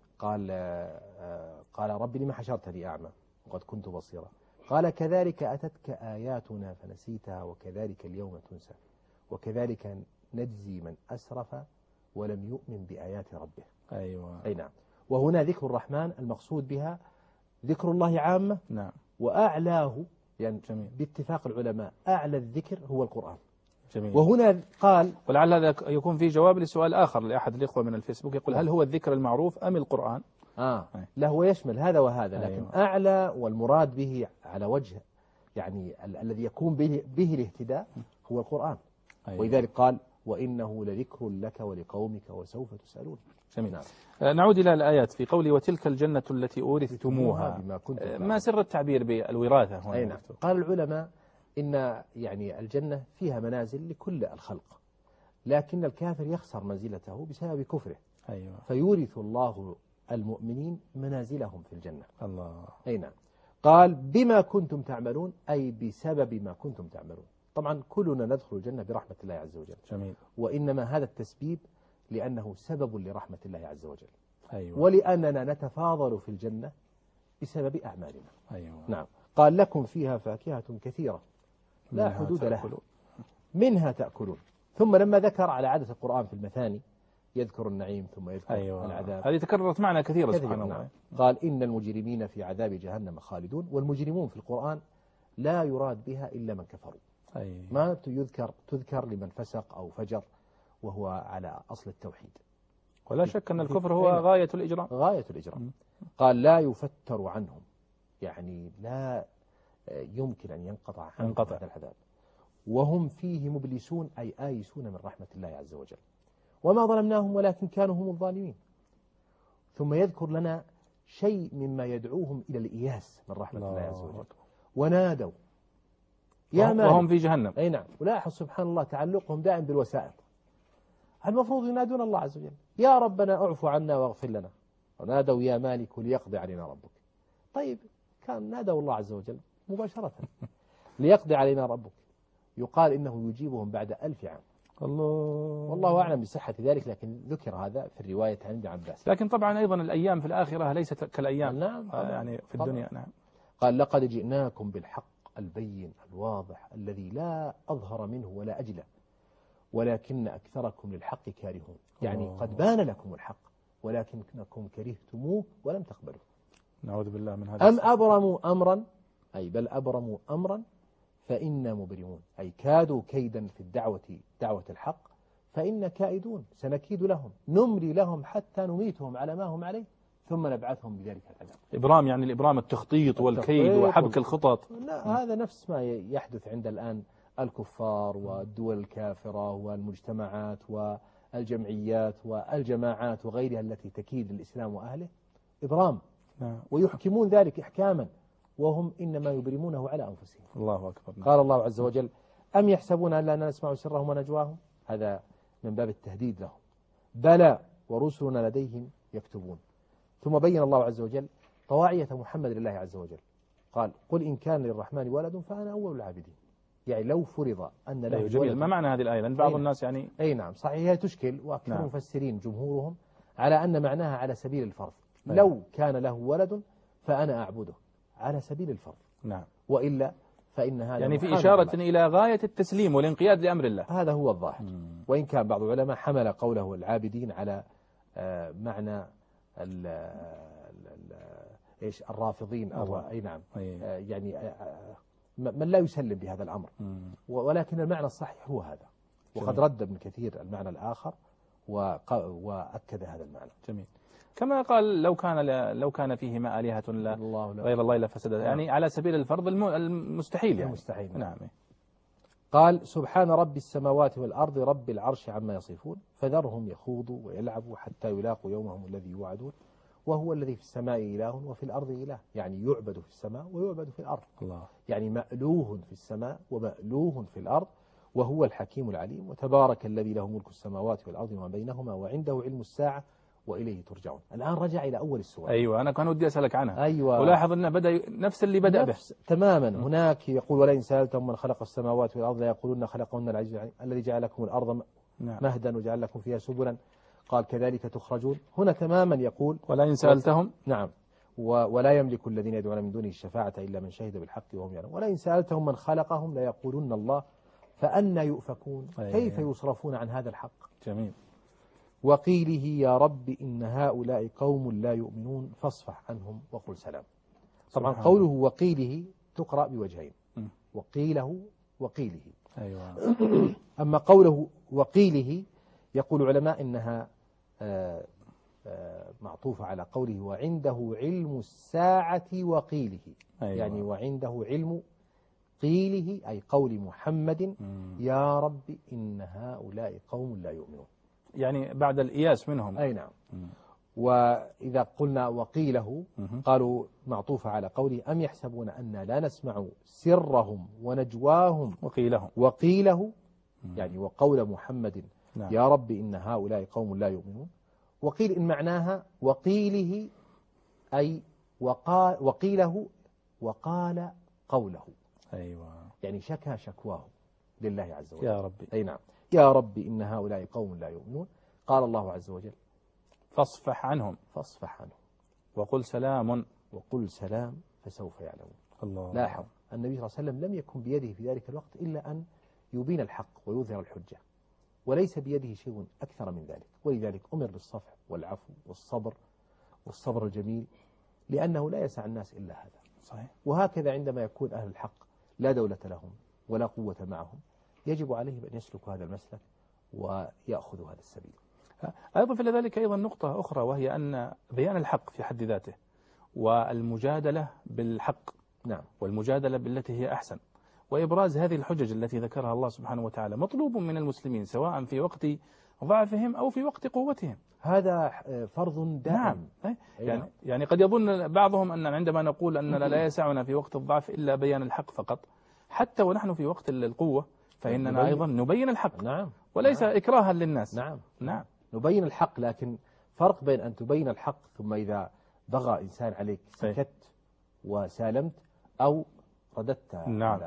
قال رب لما حشرتني أعمى وقد كنت بصيرا، قال كذلك أتتك آياتنا فنسيتها وكذلك اليوم تنسى وكذلك نجزي من أسرف ولم يؤمن بآيات ربه. أيوة. أي نعم. وهنا ذكر الرحمن المقصود بها ذكر الله عامة. نعم. وأعلاه يعني جميل. باتفاق العلماء أعلى الذكر هو القرآن. جميل. وهنا قال ولعل هذا يكون فيه جواب لسؤال آخر لأحد الإخوة من الفيسبوك يقول هل هو الذكر المعروف أم القرآن؟ لا، هو يشمل هذا وهذا، لكن أيوة. أعلى والمراد به على وجه يعني الذي يكون به الاهتداء هو القرآن. أيوة. ولذلك قال وإنه لذكر لك ولقومك وسوف تسألون. جميل. نعود إلى الآيات في قوله وتلك الجنة التي أورثتموها. بما كنتم ما سر التعبير بالوراثة هنا؟ أي نعم. قال العلماء إن يعني الجنة فيها منازل لكل الخلق، لكن الكافر يخسر منزلته بسبب كفره. أيوة. فيورث الله المؤمنين منازلهم في الجنة. الله. أي نعم. قال بما كنتم تعملون أي بسبب ما كنتم تعملون. طبعا كلنا ندخل الجنة برحمة الله عز وجل. جميل. وإنما هذا التسبيب لأنه سبب لرحمة الله عز وجل. أيوة. ولأننا نتفاضل في الجنة بسبب أعمالنا. أيوة. نعم. قال لكم فيها فاكهة كثيرة لا حدود لها منها تأكلون. ثم لما ذكر على عادة القرآن في المثاني يذكر النعيم ثم يذكر أيوة. العذاب. هذه تكررت معنا كثيرا سبحان الله. نعم. قال إن المجرمين في عذاب جهنم خالدون. والمجرمون في القرآن لا يراد بها إلا من كفروا. أيوة. ما تذكر لمن فسق أو فجر وهو على أصل التوحيد. ولا شك أن الكفر هو غاية الإجرام. غاية الإجرام. قال لا يفتر عنهم يعني لا يمكن أن ينقطع عنهم هذا العذاب وهم فيه مبلسون أي آيسون من رحمة الله عز وجل. وما ظلمناهم ولكن كانوا هم الظالمين. ثم يذكر لنا شيء مما يدعوهم إلى الإياس من رحمة الله عز وجل. ونادوا يا مالك وهم في جهنم. أي نعم. ولاحظ سبحان الله تعلقهم دائم بالوسائط. المفروض ينادون الله عز وجل يا ربنا اعفو عنا واغفر لنا. ونادوا يا مالك ليقضي علينا ربك. طيب كان نادوا الله عز وجل مباشرة ليقضي علينا ربك. يقال إنه يجيبهم بعد 1000 عام. الله. والله أعلم بصحة ذلك، لكن ذكر هذا في الرواية عن ابن عباس. لكن طبعا أيضا الأيام في الآخرة ليست كالأيام. نعم. يعني في الدنيا. نعم. قال لقد جئناكم بالحق البين الواضح الذي لا أظهر منه ولا أجله ولكن أكثركم للحق كارهون. يعني قد بان لكم الحق ولكنكم كرهتموه ولم تقبلوا. نعوذ بالله من هذا. أم أبرموا أمرا أي بل أبرموا أمرا فإنا مبرمون أي كادوا كيدا في دعوة الحق فإنا كائدون سنكيد لهم نملي لهم حتى نميتهم على ما هم عليه ثم نبعثهم بذلك العذاب. إبرام يعني الإبرام التخطيط والكيد وحبك الخطط. لا، هذا نفس ما يحدث عند الآن الكفار والدول الكافرة والمجتمعات والجمعيات والجماعات وغيرها التي تكيد الإسلام وأهله. إبرام. ويحكمون ذلك إحكاما وهم إنما يبرمونه على أنفسهم. الله أكبر. قال الله عز وجل أم يحسبون أن لا نسمع سرهم ونجواهم. هذا من باب التهديد لهم. بلى ورسلنا لديهم يكتبون. ثم بين الله عز وجل طواعية محمد لله عز وجل. قال قل إن كان للرحمن ولد فأنا أول العابدين. يعني لو فرض أن له جميل. ما معنى هذه الآية؟ لأن بعض الناس يعني أي نعم صحيح هي تشكل وأكثر المفسرين جمهورهم على أن معناها على سبيل الفرض. لو كان له ولد فأنا أعبده على سبيل الفرض. نعم. وإلا فإن هذا يعني في إشارة إلى غاية التسليم والانقياد لأمر الله. هذا هو الظاهر. وإن كان بعض العلماء حمل قوله العابدين على معنى إيش الرافضين أو أي نعم يعني من لا يسلم بهذا الأمر. ولكن المعنى الصحيح هو هذا. وقد رد ابن كثير المعنى الآخر وأكد هذا المعنى. جميل. كما قال لو كان فيهما آلهة غير الله لفسدتا، يعني على سبيل الفرض المستحيل يعني. المستحيل. نعم. قال سبحان رب السماوات والأرض رب العرش عما يصفون فذرهم يخوضوا ويلعبوا حتى يلاقوا يومهم الذي يوعدون وهو الذي في السماء إله وفي الأرض إله، يعني يعبد في السماء ويعبد في الأرض. الله. يعني مألوه في السماء ومألوه في الأرض وهو الحكيم العليم وتبارك الذي له ملك السماوات والأرض وما بينهما وعنده علم الساعة وإليه ترجعون. الآن رجع إلى أول السورة. أيوة أنا كان ودي أسألك عنها. أيوة. ولاحظ أنه بدأ نفس اللي بدأ به تماما. هناك يقول ولئن سألتم من خلق السماوات والأرض ليقولون خلقهن العزيز الذي جعل لكم الأرض مهدا وجعل لكم فيها سبلا قال كذلك تخرجون. هنا تماما يقول ولئن سألتهم. نعم. ولا يملك الذين يدعون من دونه الشفاعة إلا من شهد بالحق وهم يعلمون ولئن سألتهم من خلقهم ليقولون الله فأنى يؤفكون. كيف يصرفون عن هذا الحق. جميل. وقيله يا رب إن هؤلاء قوم لا يؤمنون فاصفح عنهم وقل سلام. طبعا قوله وقيله تقرأ بوجهين، وقيله. أيوة. أما قوله وقيله يقول العلماء إنها معطوفة على قوله وعنده علم الساعة وقيله. أيوة. يعني وعنده علم قيله أي قول محمد يا رب إن هؤلاء قوم لا يؤمنون، يعني بعد الإياس منهم. أي نعم. وإذا قلنا وقيله قالوا معطوفة على قوله أم يحسبون أن لا نسمع سرهم ونجواهم وقيله يعني وقول محمد نعم. يا رب إن هؤلاء قوم لا يؤمنون. وقيل إن معناها وقيله أي وقيله وقال قوله. أيوة. يعني شكى شكواه لله عز وجل. يا ربي. أي نعم. يا رب إن هؤلاء قوم لا يؤمنون. قال الله عز وجل فاصفح عنهم وقل سلام فسوف يعلمون. الله. لاحظ النبي صلى الله عليه وسلم لم يكن بيده في ذلك الوقت إلا أن يبين الحق ويظهر الحجة، وليس بيده شيء أكثر من ذلك، ولذلك أمر بالصفح والعفو والصبر الجميل، لأنه لا يسع الناس إلا هذا. صحيح. وهكذا عندما يكون أهل الحق لا دولة لهم ولا قوة معهم يجب عليهم أن يسلكوا هذا المسلك ويأخذوا هذا السبيل. أضف إلى ذلك أيضا نقطة أخرى، وهي أن بيان الحق في حد ذاته والمجادلة بالحق نعم. والمجادلة بالتي هي أحسن وإبراز هذه الحجج التي ذكرها الله سبحانه وتعالى مطلوب من المسلمين سواء في وقت ضعفهم أو في وقت قوتهم. هذا فرض دائم. نعم. يعني قد يظن بعضهم أن عندما نقول أننا لا يسعنا في وقت الضعف إلا بيان الحق فقط، حتى ونحن في وقت القوة فإننا أيضا نبين الحق. نعم. وليس إكراها للناس. نعم. نبين الحق، لكن فرق بين أن تبين الحق ثم إذا بغى إنسان عليك سكت وسالمت أو رددت نعم.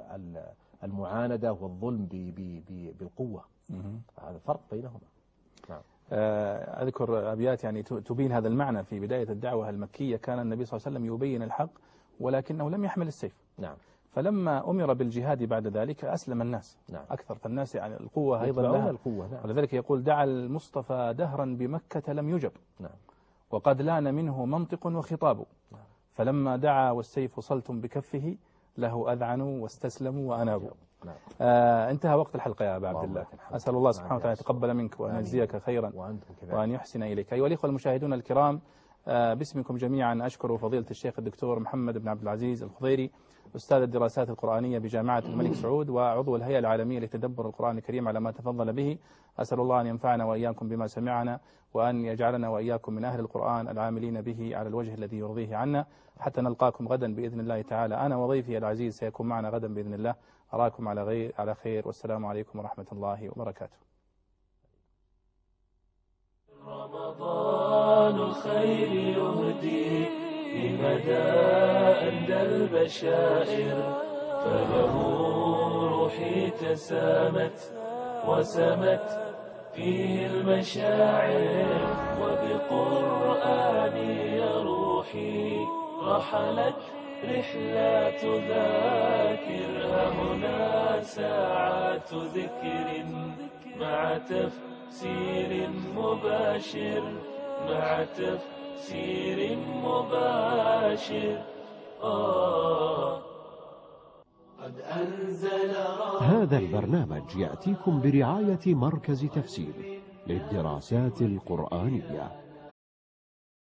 المعاندة والظلم بالقوة. هذا فرق بينهما. نعم. أذكر أبيات يعني تبين هذا المعنى. في بداية الدعوة المكية كان النبي صلى الله عليه وسلم يبين الحق ولكنه لم يحمل السيف. نعم. فلما أمر بالجهاد بعد ذلك أسلم الناس. نعم. أكثر، فالناس يعني القوة أيضا لها. نعم. ولذلك يقول دعا المصطفى دهرا بمكة لم يجب. نعم. وقد لان منه منطق وخطاب. نعم. فلما دعا والسيف صلتم بكفه له أذعنوا واستسلموا وأنابوا. نعم. انتهى وقت الحلقة يا أبا عبد الله. أسأل الله سبحانه وتعالى يتقبل منك وأن يجزيك خيرا وأن يحسن إليك. أيها الإخوة المشاهدون الكرام، باسمكم جميعا أشكر فضيلة الشيخ الدكتور محمد بن عبد العزيز الخضيري، أستاذ الدراسات القرآنية بجامعة الملك سعود وعضو الهيئة العالمية لتدبر القرآن الكريم على ما تفضل به. أسأل الله أن ينفعنا وإياكم بما سمعنا وأن يجعلنا وإياكم من أهل القرآن العاملين به على الوجه الذي يرضيه عنا، حتى نلقاكم غدا بإذن الله تعالى. أنا وضيفي العزيز سيكون معنا غدا بإذن الله. أراكم على خير، والسلام عليكم ورحمة الله وبركاته. رمضان الخير يهدي لمدى أندى البشائر، فله روحي تسامت وسمت فيه المشاعر، وبقرآني روحي رحلت رحلات ذاكر. ها هنا ساعات ذكر مع تفسير مباشر، مع تفسير مباشر. قد أنزل هذا البرنامج يأتيكم برعاية مركز تفسير للدراسات القرآنية.